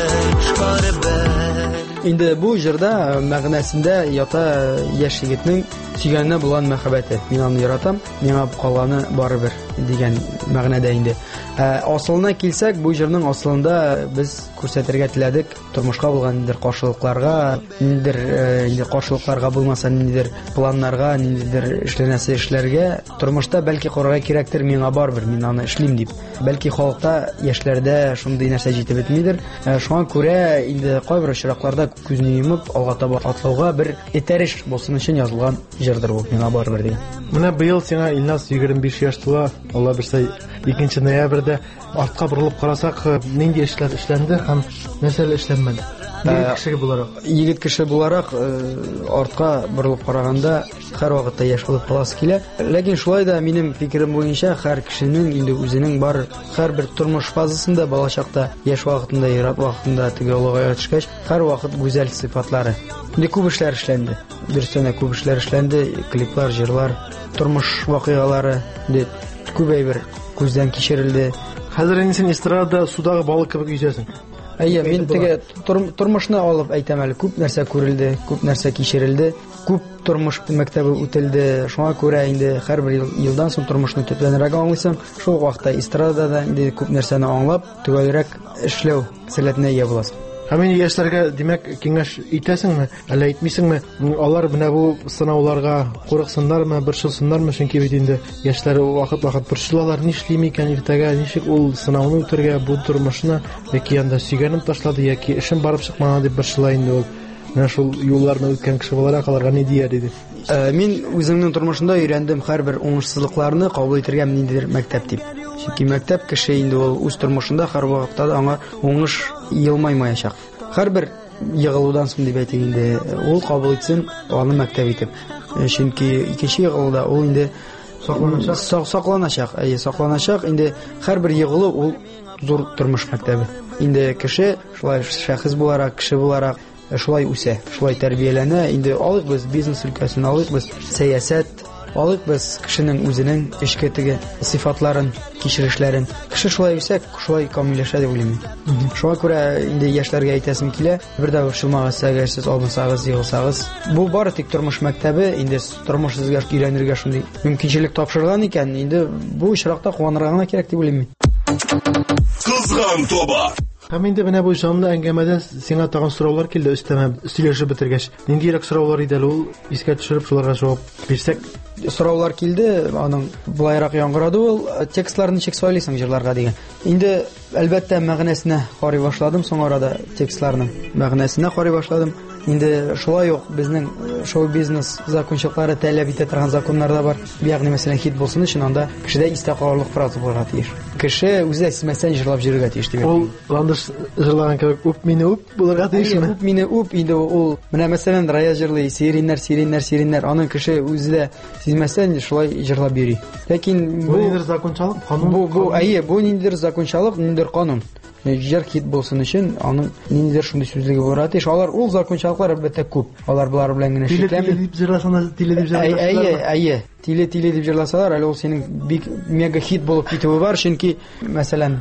S14: Инде бу җырда мәгънәсендә ята яшь егетнең сөйгәненә булган мәхәббәте. Мин аны яратам, миңа калганы барыбер дигән мәгънәдә инде. Асылына килсәк, бу җырның асылында без күрсәтергә теләдек тормышка булган ниндидер каршылыкларга, ниндидер каршылыкларга булмаса ниндидер планнарга, ниндидер эшләнәсе эшләргә, тормышта бәлки карарга кирәктер, миңа барыбер, мин аны эшлим дип. Бәлки халыкта, яшьләрдә шундый нәрсә җитеп бетмидер. Шуңа күрә инде кайбер очракларда күзне йомып алга таба атлауга бер этәреш булсын өчен язылган җырдыр бу, миңа барыбер дигән.
S13: Менә быел сиңа Илназ 25 яшь тула. Алла берсә 2 ноябрьдә артка борылып карасак, нинди эшләр эшләнде һәм нәрсәләр эшләнмәде?
S14: Егет кеше буларак артка борылып караганда һәр вакытта яшь булып каласы килә. Ләкин шулай да минем фикерем буенча һәр кешенең инде үзенең бар һәрбер тормыш фазасында, балачакта, яшь вакытында, ират вакытында теге олыгая төшкәч, һәр вакыт гүзәл сыйфатлары. Инде күп эшләр эшләнде. Дөрестән күп эшләр эшләнде, клиплар, җырлар, тормыш вакыйгалары, күп әйбер күздән кичерелде.
S13: Хәзер инде син эстрадада судагы балык кебек yüзәсең.
S14: Әйе, мин теге тормышны алып әйтәм әле, күп нәрсә күрелде, күп нәрсә кичерелде, күп тормыш мәктәбе үтелде. Шуңа күрә инде һәрбер елдан соң тормышны төпләнерәк аңлыйсың. Шул вакытта эстрадада инде күп нәрсәне аңлап, төгәлрәк эшләү сәләтенә ия буласың.
S13: Һәм инде яшьләргә димәк киңәш итәсеңме, әллә әйтмисеңме? Алар менә бу сынауларга курыксыннармы, борчылсыннармы? Чөнки бит инде яшьләр вакыт-вакыт борчылалар, нишлим икән иртәгә, ничек ул сынауны үтәргә, бу тормышны, яки анда сөйгәнен ташлады, яки эшен барып чыкмаган дип борчыла инде ул. Менә шул юлларны үткән кеше буларак аларга ни дияр иде?
S14: Мин үземнең тормышымда өйрәндем һәрбер уңышсызлыкларны кабул итәргә ниндидер мәктәп дип. Чөнки мәктәп кеше инде ул үз тормышында һәрвакытта да аңа уңыш елмаймаячак. Һәрбер егылудан соң дип әйтик инде ул кабул итсен аны мәктәп итеп. Чөнки икенче егылуда ул инде сакланачак. Инде һәрбер егылу ул зур тормыш мәктәбе. Инде кеше шулай шәхес буларак, кеше буларак шулай үсә, шулай тәрбияләнә. Инде алык без бизнес өлкәсен, алык без сәясәт, алык без кешенең үзенең эчке теге сыйфатларын, кичерешләрен. Кеше шулай үсә, шулай камилләшә дип уйлыйм. Шуңа күрә инде яшьләргә әйтәсем килә, бер дә шылмагыз, әгәр сез алмасагыз, егылсагыз, бу бары тик тормыш мәктәбе, инде тормыш сезгә өйрәнергә шундый мөмкинчелек тапшырган икән, инде бу очракта куанырга гына кирәк дип уйлыйм.
S12: Кызган тоба.
S13: Һәм инде менә бу җанлы әңгәмәдә сиңа тагын сораулар килде өстәмә сөйләшеп бетергәч. Ниндирәк сораулар иде ул? Искә төшереп шуларга җавап бирсәк.
S14: Сораулар килде, аның булайрак яңгырады ул, текстларны ничек сөйлисең җырларга дигән. Инде әлбәттә мәгънәсенә карый башладым, соң арада текстларның мәгънәсенә карый башладым. Инде шулай ук безнең шоу-бизнес закончылыклары таләп итә торган законнар да бар. Ягъни мәсәлән хит булсын өчен анда кешедә истә калырлык фраза булырга тиеш. Кеше үзе сизмәсән җырлап йөрергә тиеш дип.
S13: Ул ландыш җырлаган кебек үп мине үп булырга тиешме?
S14: Үп мине үп, инде ул менә мәсәлән Рая җырлый, сириннәр, аның кеше үзе дә сизмәсән шулай җырлап йөри. Ләкин
S13: бу ниндидер закончалык, канун.
S14: Бу ниндидер закончалык, ниндидер канун. Җыр хит булсын өчен аның ниндидер шундый сүзлеге бар ди. Алар ул закончалыклар әлбәттә күп. Алар булар белән генә шикләнми. Тиле дип җырласалар, әле ул синең бик мега хит булып китүе бар, чөнки мәсәлән,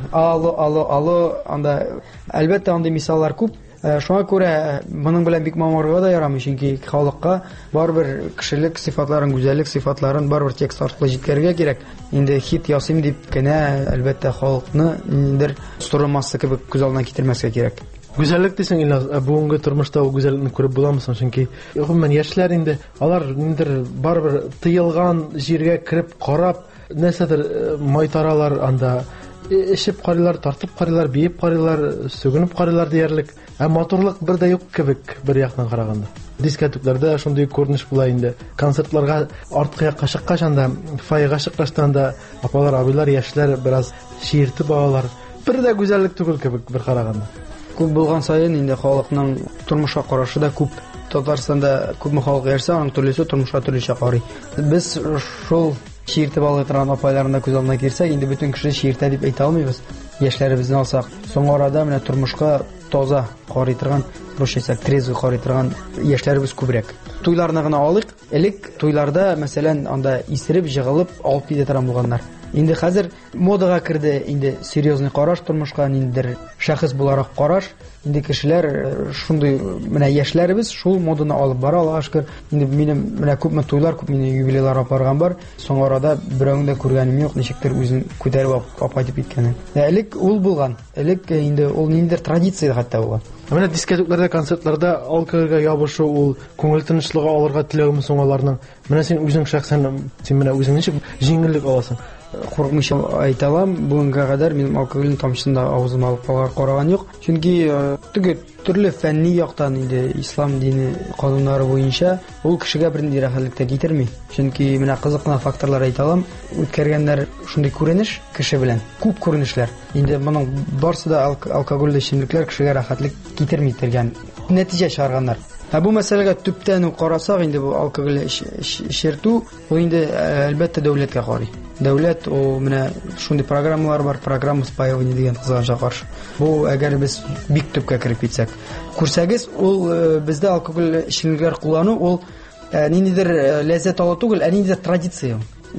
S14: алло анда әлбәттә андый мисаллар күп. Шуңа күрә моның белән бик мамырга да ярамый, чөнки халыкка барбер кешелек сыйфатларын, гүзәллек сыйфатларын барбер текст аркылы җиткәргә кирәк. Инде хит ясыйм дип кенә әлбәттә халыкны ниндидер стормасы кебек күз алдына китермәскә кирәк.
S13: Гүзәллек дисең, Илназ, бүгенге тормышта ул гүзәллекне күреп буламысың? Чөнки гомумән яшьләр инде алар ниндидер барбер тыелган җиргә кирип карап, нәрсәдер майтаралар анда, эшеп карыйлар, тартып карыйлар, биеп карыйлар, сүгенеп карыйлар диярлек. Моторлык бер дә юк кебек бер яктан караганда. Дискотекларда шундый күренеш була инде. Концертларга арткы якка чыккач анда, файга чыккачтан да апалар, абыйлар, яшьләр бераз шиертеп алалар. Бер дә гүзәллек түгел кебек бер караганда.
S14: Күп булган саен инде халыкның тормышка карашы да күп. Татарстанда күпме халык яшәсә, аның төрлесе тормышка төрлечә карый. Без шул шиертеп алган торган апайларында күз алдына кирсәк, инде бөтен кеше шиертә дип әйтә алмыйбыз. Яшьләребезне алсак, соң арада менә тормышка таза карый торган, русча трезвый карый торган яшьләребез күбрәк. Туйларны гына алыйк. Элек туйларда, мәсәлән, анда исереп, җыгылып, алып китә торган булганнар. Инде хәзер модага керде, инде серьезный караш тормышка, ниндидер шәхес буларак караш. Инде кешеләр шундый менә яшьләребез шул моданы алып бара, Аллаһка шөкер. Инде минем менә күпме туйлар, күп мине юбилейлар апарган бар. Соң арада берәүне дә күргәнем юк, ничектер үзен күтәреп апайтып киткән. Элек ул булган. Элек инде ул ниндидер традиция хәтта булган.
S13: Менә дискотекларда, концертларда алкогольгә ябышу ул күңел тынычлыгы алырга теләүме соң аларның? Менә син үзең шәхсән, син менә үзең ничек җиңеллек аласың?
S14: Курыкмыйча әйтәләм, бүгенгә кадәр минем алкогольне тамчысында авызыма алып караган юк. Чөнки төрле фәнни яктан инде ислам дине кануннары буенча ул кешегә бернинди рәхәтлек тә китерми. Чөнки менә кызык кына факторлар әйтәләм, үткәргәннәр шундый күренеш кеше белән, күп күренешләр. Инде моның барысы да алкогольле эчемлекләр кешегә рәхәтлек китерми дигән нәтиҗә чыгарганнар. Бу мәсьәләгә төптән үк карасак, инде бу алкоголь эшертү, ул инде әлбәттә дәүләткә карый. Дәүләт ул менә шундый программалар бар, программа спаивания дигән кызганча каршы. Бу әгәр без бик төпкә кирип китсәк, күрсәгез, ул бездә алкоголь эчемлекләр куллану ул ниндидер ләззәт алу түгел, ниндидер традиция.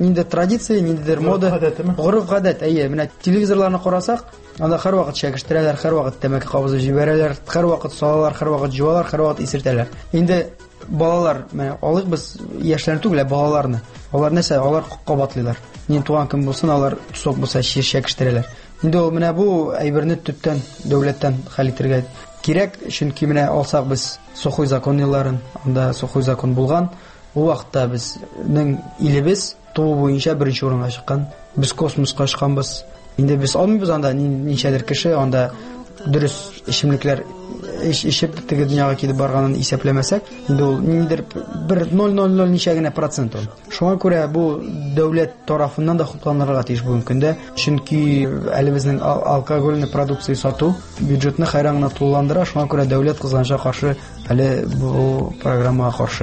S14: Ниндидер мода, гореф-гадәт. Менә телевизорларны карасак, анда һәрвакыт чәкештерәләр, һәрвакыт тәмәке кабызып җибәрәләр, һәрвакыт салалар, һәрвакыт җуалар, һәрвакыт исертәләр. Инде балалар, менә алык без яшьләрне түгел, балаларны. Алар нәрсә? Алар кабатлыйлар. Ни туган кем булсын, алар сок булса чәкештерәләр. Инде ул менә бу әйберне төптән дәүләттән хәл итәргә кирәк, чөнки менә алсак без сухой закон елларын, анда сухой закон булган, ул вакытта безнең илебез туу буенча беренче урынга чыккан. Без космоска чыкканбыз. Инде без алмыйбыз анда ничәдер кеше анда дөрес эчемлекләр ишеп теге дөньяга килеп барганын исәпләмәсәк, инде ул ниндидер 0.000 ничә генә процент ул. Шуңа күрә бу дәүләт тарафыннан да хупланырга тиеш бу көндә, чөнки әле безнең алкогольный продукция сату бюджетны хайраңна тулыландыра, шуңа күрә дәүләт кызганыча каршы әле бу программага каршы.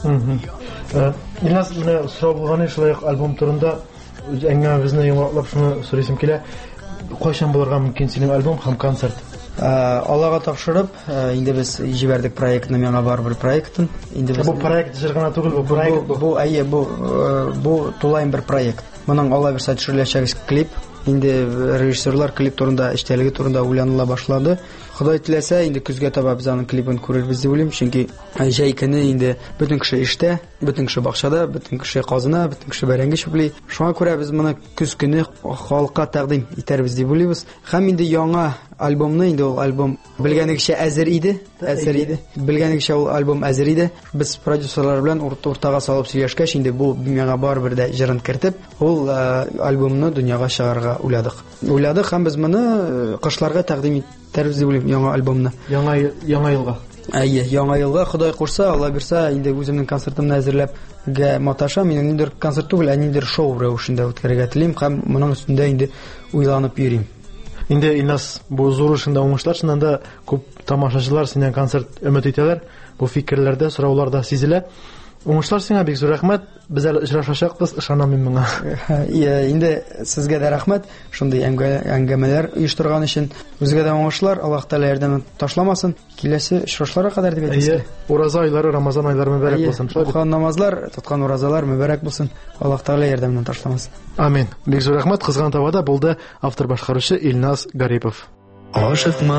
S13: Илназ, менә сорау булганы шулай альбом турында әңгәмәбезне яңаклап шуны сорыйсым килә. Кайчан булырга мөмкин синең альбом һәм концерт?
S14: Аллага тапшырып, инде без җибәрдек проектны, миңа бар бер проектын. Инде без
S13: бу проект җыргана түгел, бу проект.
S14: Бу тулайым бер проект. Моның Алла берсә төшереләчәк клип. Инде режиссерлар клип турында, эштәлеге турында уйланыла башлады. Ходай теләсә, инде күзгә таба без аның клипын күрербез дип уйлыйм, чөнки җәй көне инде бөтен кеше эштә, бөтен кеше бакчада, бөтен кеше казына, бөтен кеше бәрәңге чүпли. Шуңа күрә без моны күз көне халыкка тәкъдим итәрбез дип уйлыйбыз. Һәм инде яңа альбомны, инде ул альбом белгәнегезчә әзер иде. Белгәнегезчә ул альбом әзер иде. Без продюсерлар белән уртага салып сөйләшкәч, инде бу миңа барыбер дә җырын кертеп, ул альбомны дөньяга чыгарга уйладык. Һәм без моны кышларга тәкъдим итәрбез дип уйлыйм, яңа альбомны.
S13: Яңа елга.
S14: Яңа елга, Ходай курса, Алла бирсә, инде үземнең концертымны әзерләп маташа, минем ниндидер концерт түгел, ниндидер шоу рәвешендә үткәрергә телим, һәм моның өстендә инде уйланып йөрим.
S13: Инде Илназ, бу зур эшендә уңышлар, шуннан да күп тамашачылар синнән концерт өмет итәләр. Бу фикерләрдә, сорауларда сизелә. Уңышлар сиңа бик зур рәхмәт. Без әле очрашачакбыз, ышанам мин моңа.
S14: Инде сезгә дә рәхмәт. Шундый әңгәмәләр оештырган өчен. Үзгә дә уңышлар. Аллаһ Тәгалә ярдәмен ташламасын. Киләсе очрашларга кадәр дип әйтәсез.
S13: Ураза айлары, Рамазан айлары мөбарәк булсын.
S14: Укыган намазлар, тоткан уразалар мөбарәк булсын. Аллаһ Тәгалә ярдәмен ташламасын.
S13: Амин. Бик зур рәхмәт. Кызган тавада булды автор башкаручы Илназ Гарипов.
S15: Ашыкма,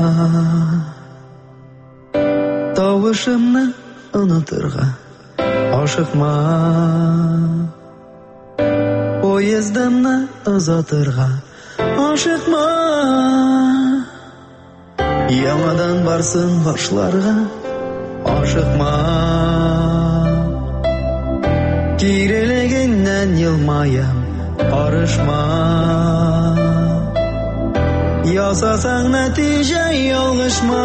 S15: тавышымны онытырга. Ашыкма, поездымны озатырга. Ашыкма, яңадан барсын башларга. Ашыкма, кирелегеннән елмаям. Арышма, ясасаң нәтиҗә ялгышма.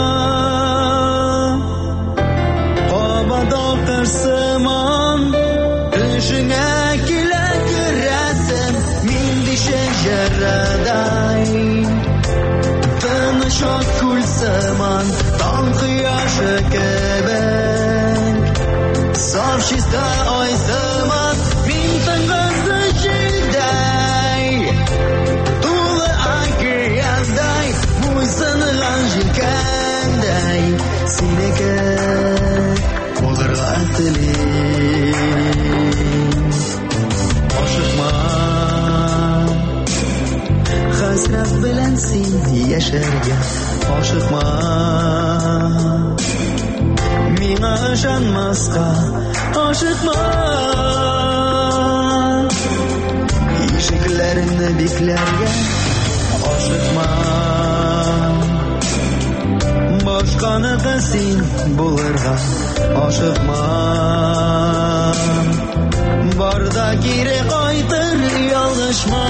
S15: Сыман төшеңә килә керәсем, минди шәҗәрәдай. Тыныч күл сыман, таң кояшы кебек. Саф чиста ай сыман, мин тынгысыз җилдәй. Тулы океандай, буйсынган җилкәндәй. Синеке Ашыкма, хәсрәт белән син яшәргә. Ашыкма, миңа ышанмаска. Ашыкма, ишекләрне бикләргә. Ашыкма, башканыкы син булырга. Ашыкма, барда кире кайтыр ялгышма.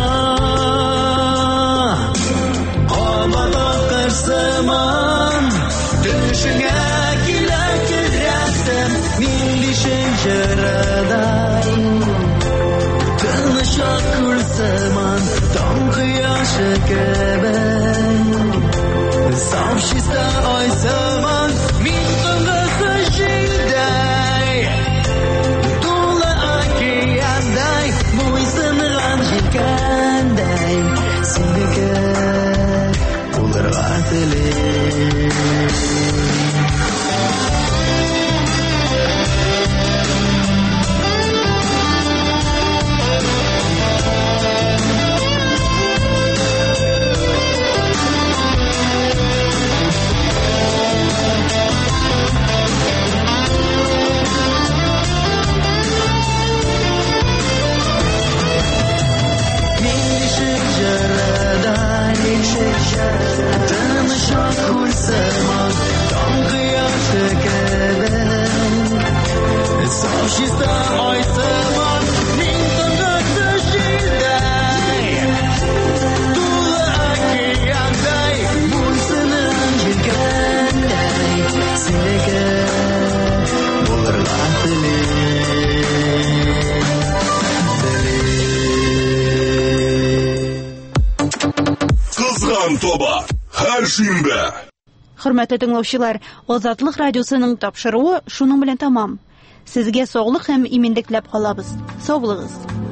S15: Кабата кырсыман, төшеңә килә керәсем, минди шәҗәрәдай. Тыныч күл сыман, таң кояшы кебек. Саф чиста ай сыман, мин тынгысыз җилдәй. Тулы океандай, буйсынган җилкәндәй. Синеке булырга телим.
S12: тоба. Һәр шимбә.
S1: Хөрмәтле тыңлаучылар, Азатлык радиосының тапшыруы шуның белән тамам. Сезгә саулык һәм иминлек теләп калабыз. Сау булыгыз.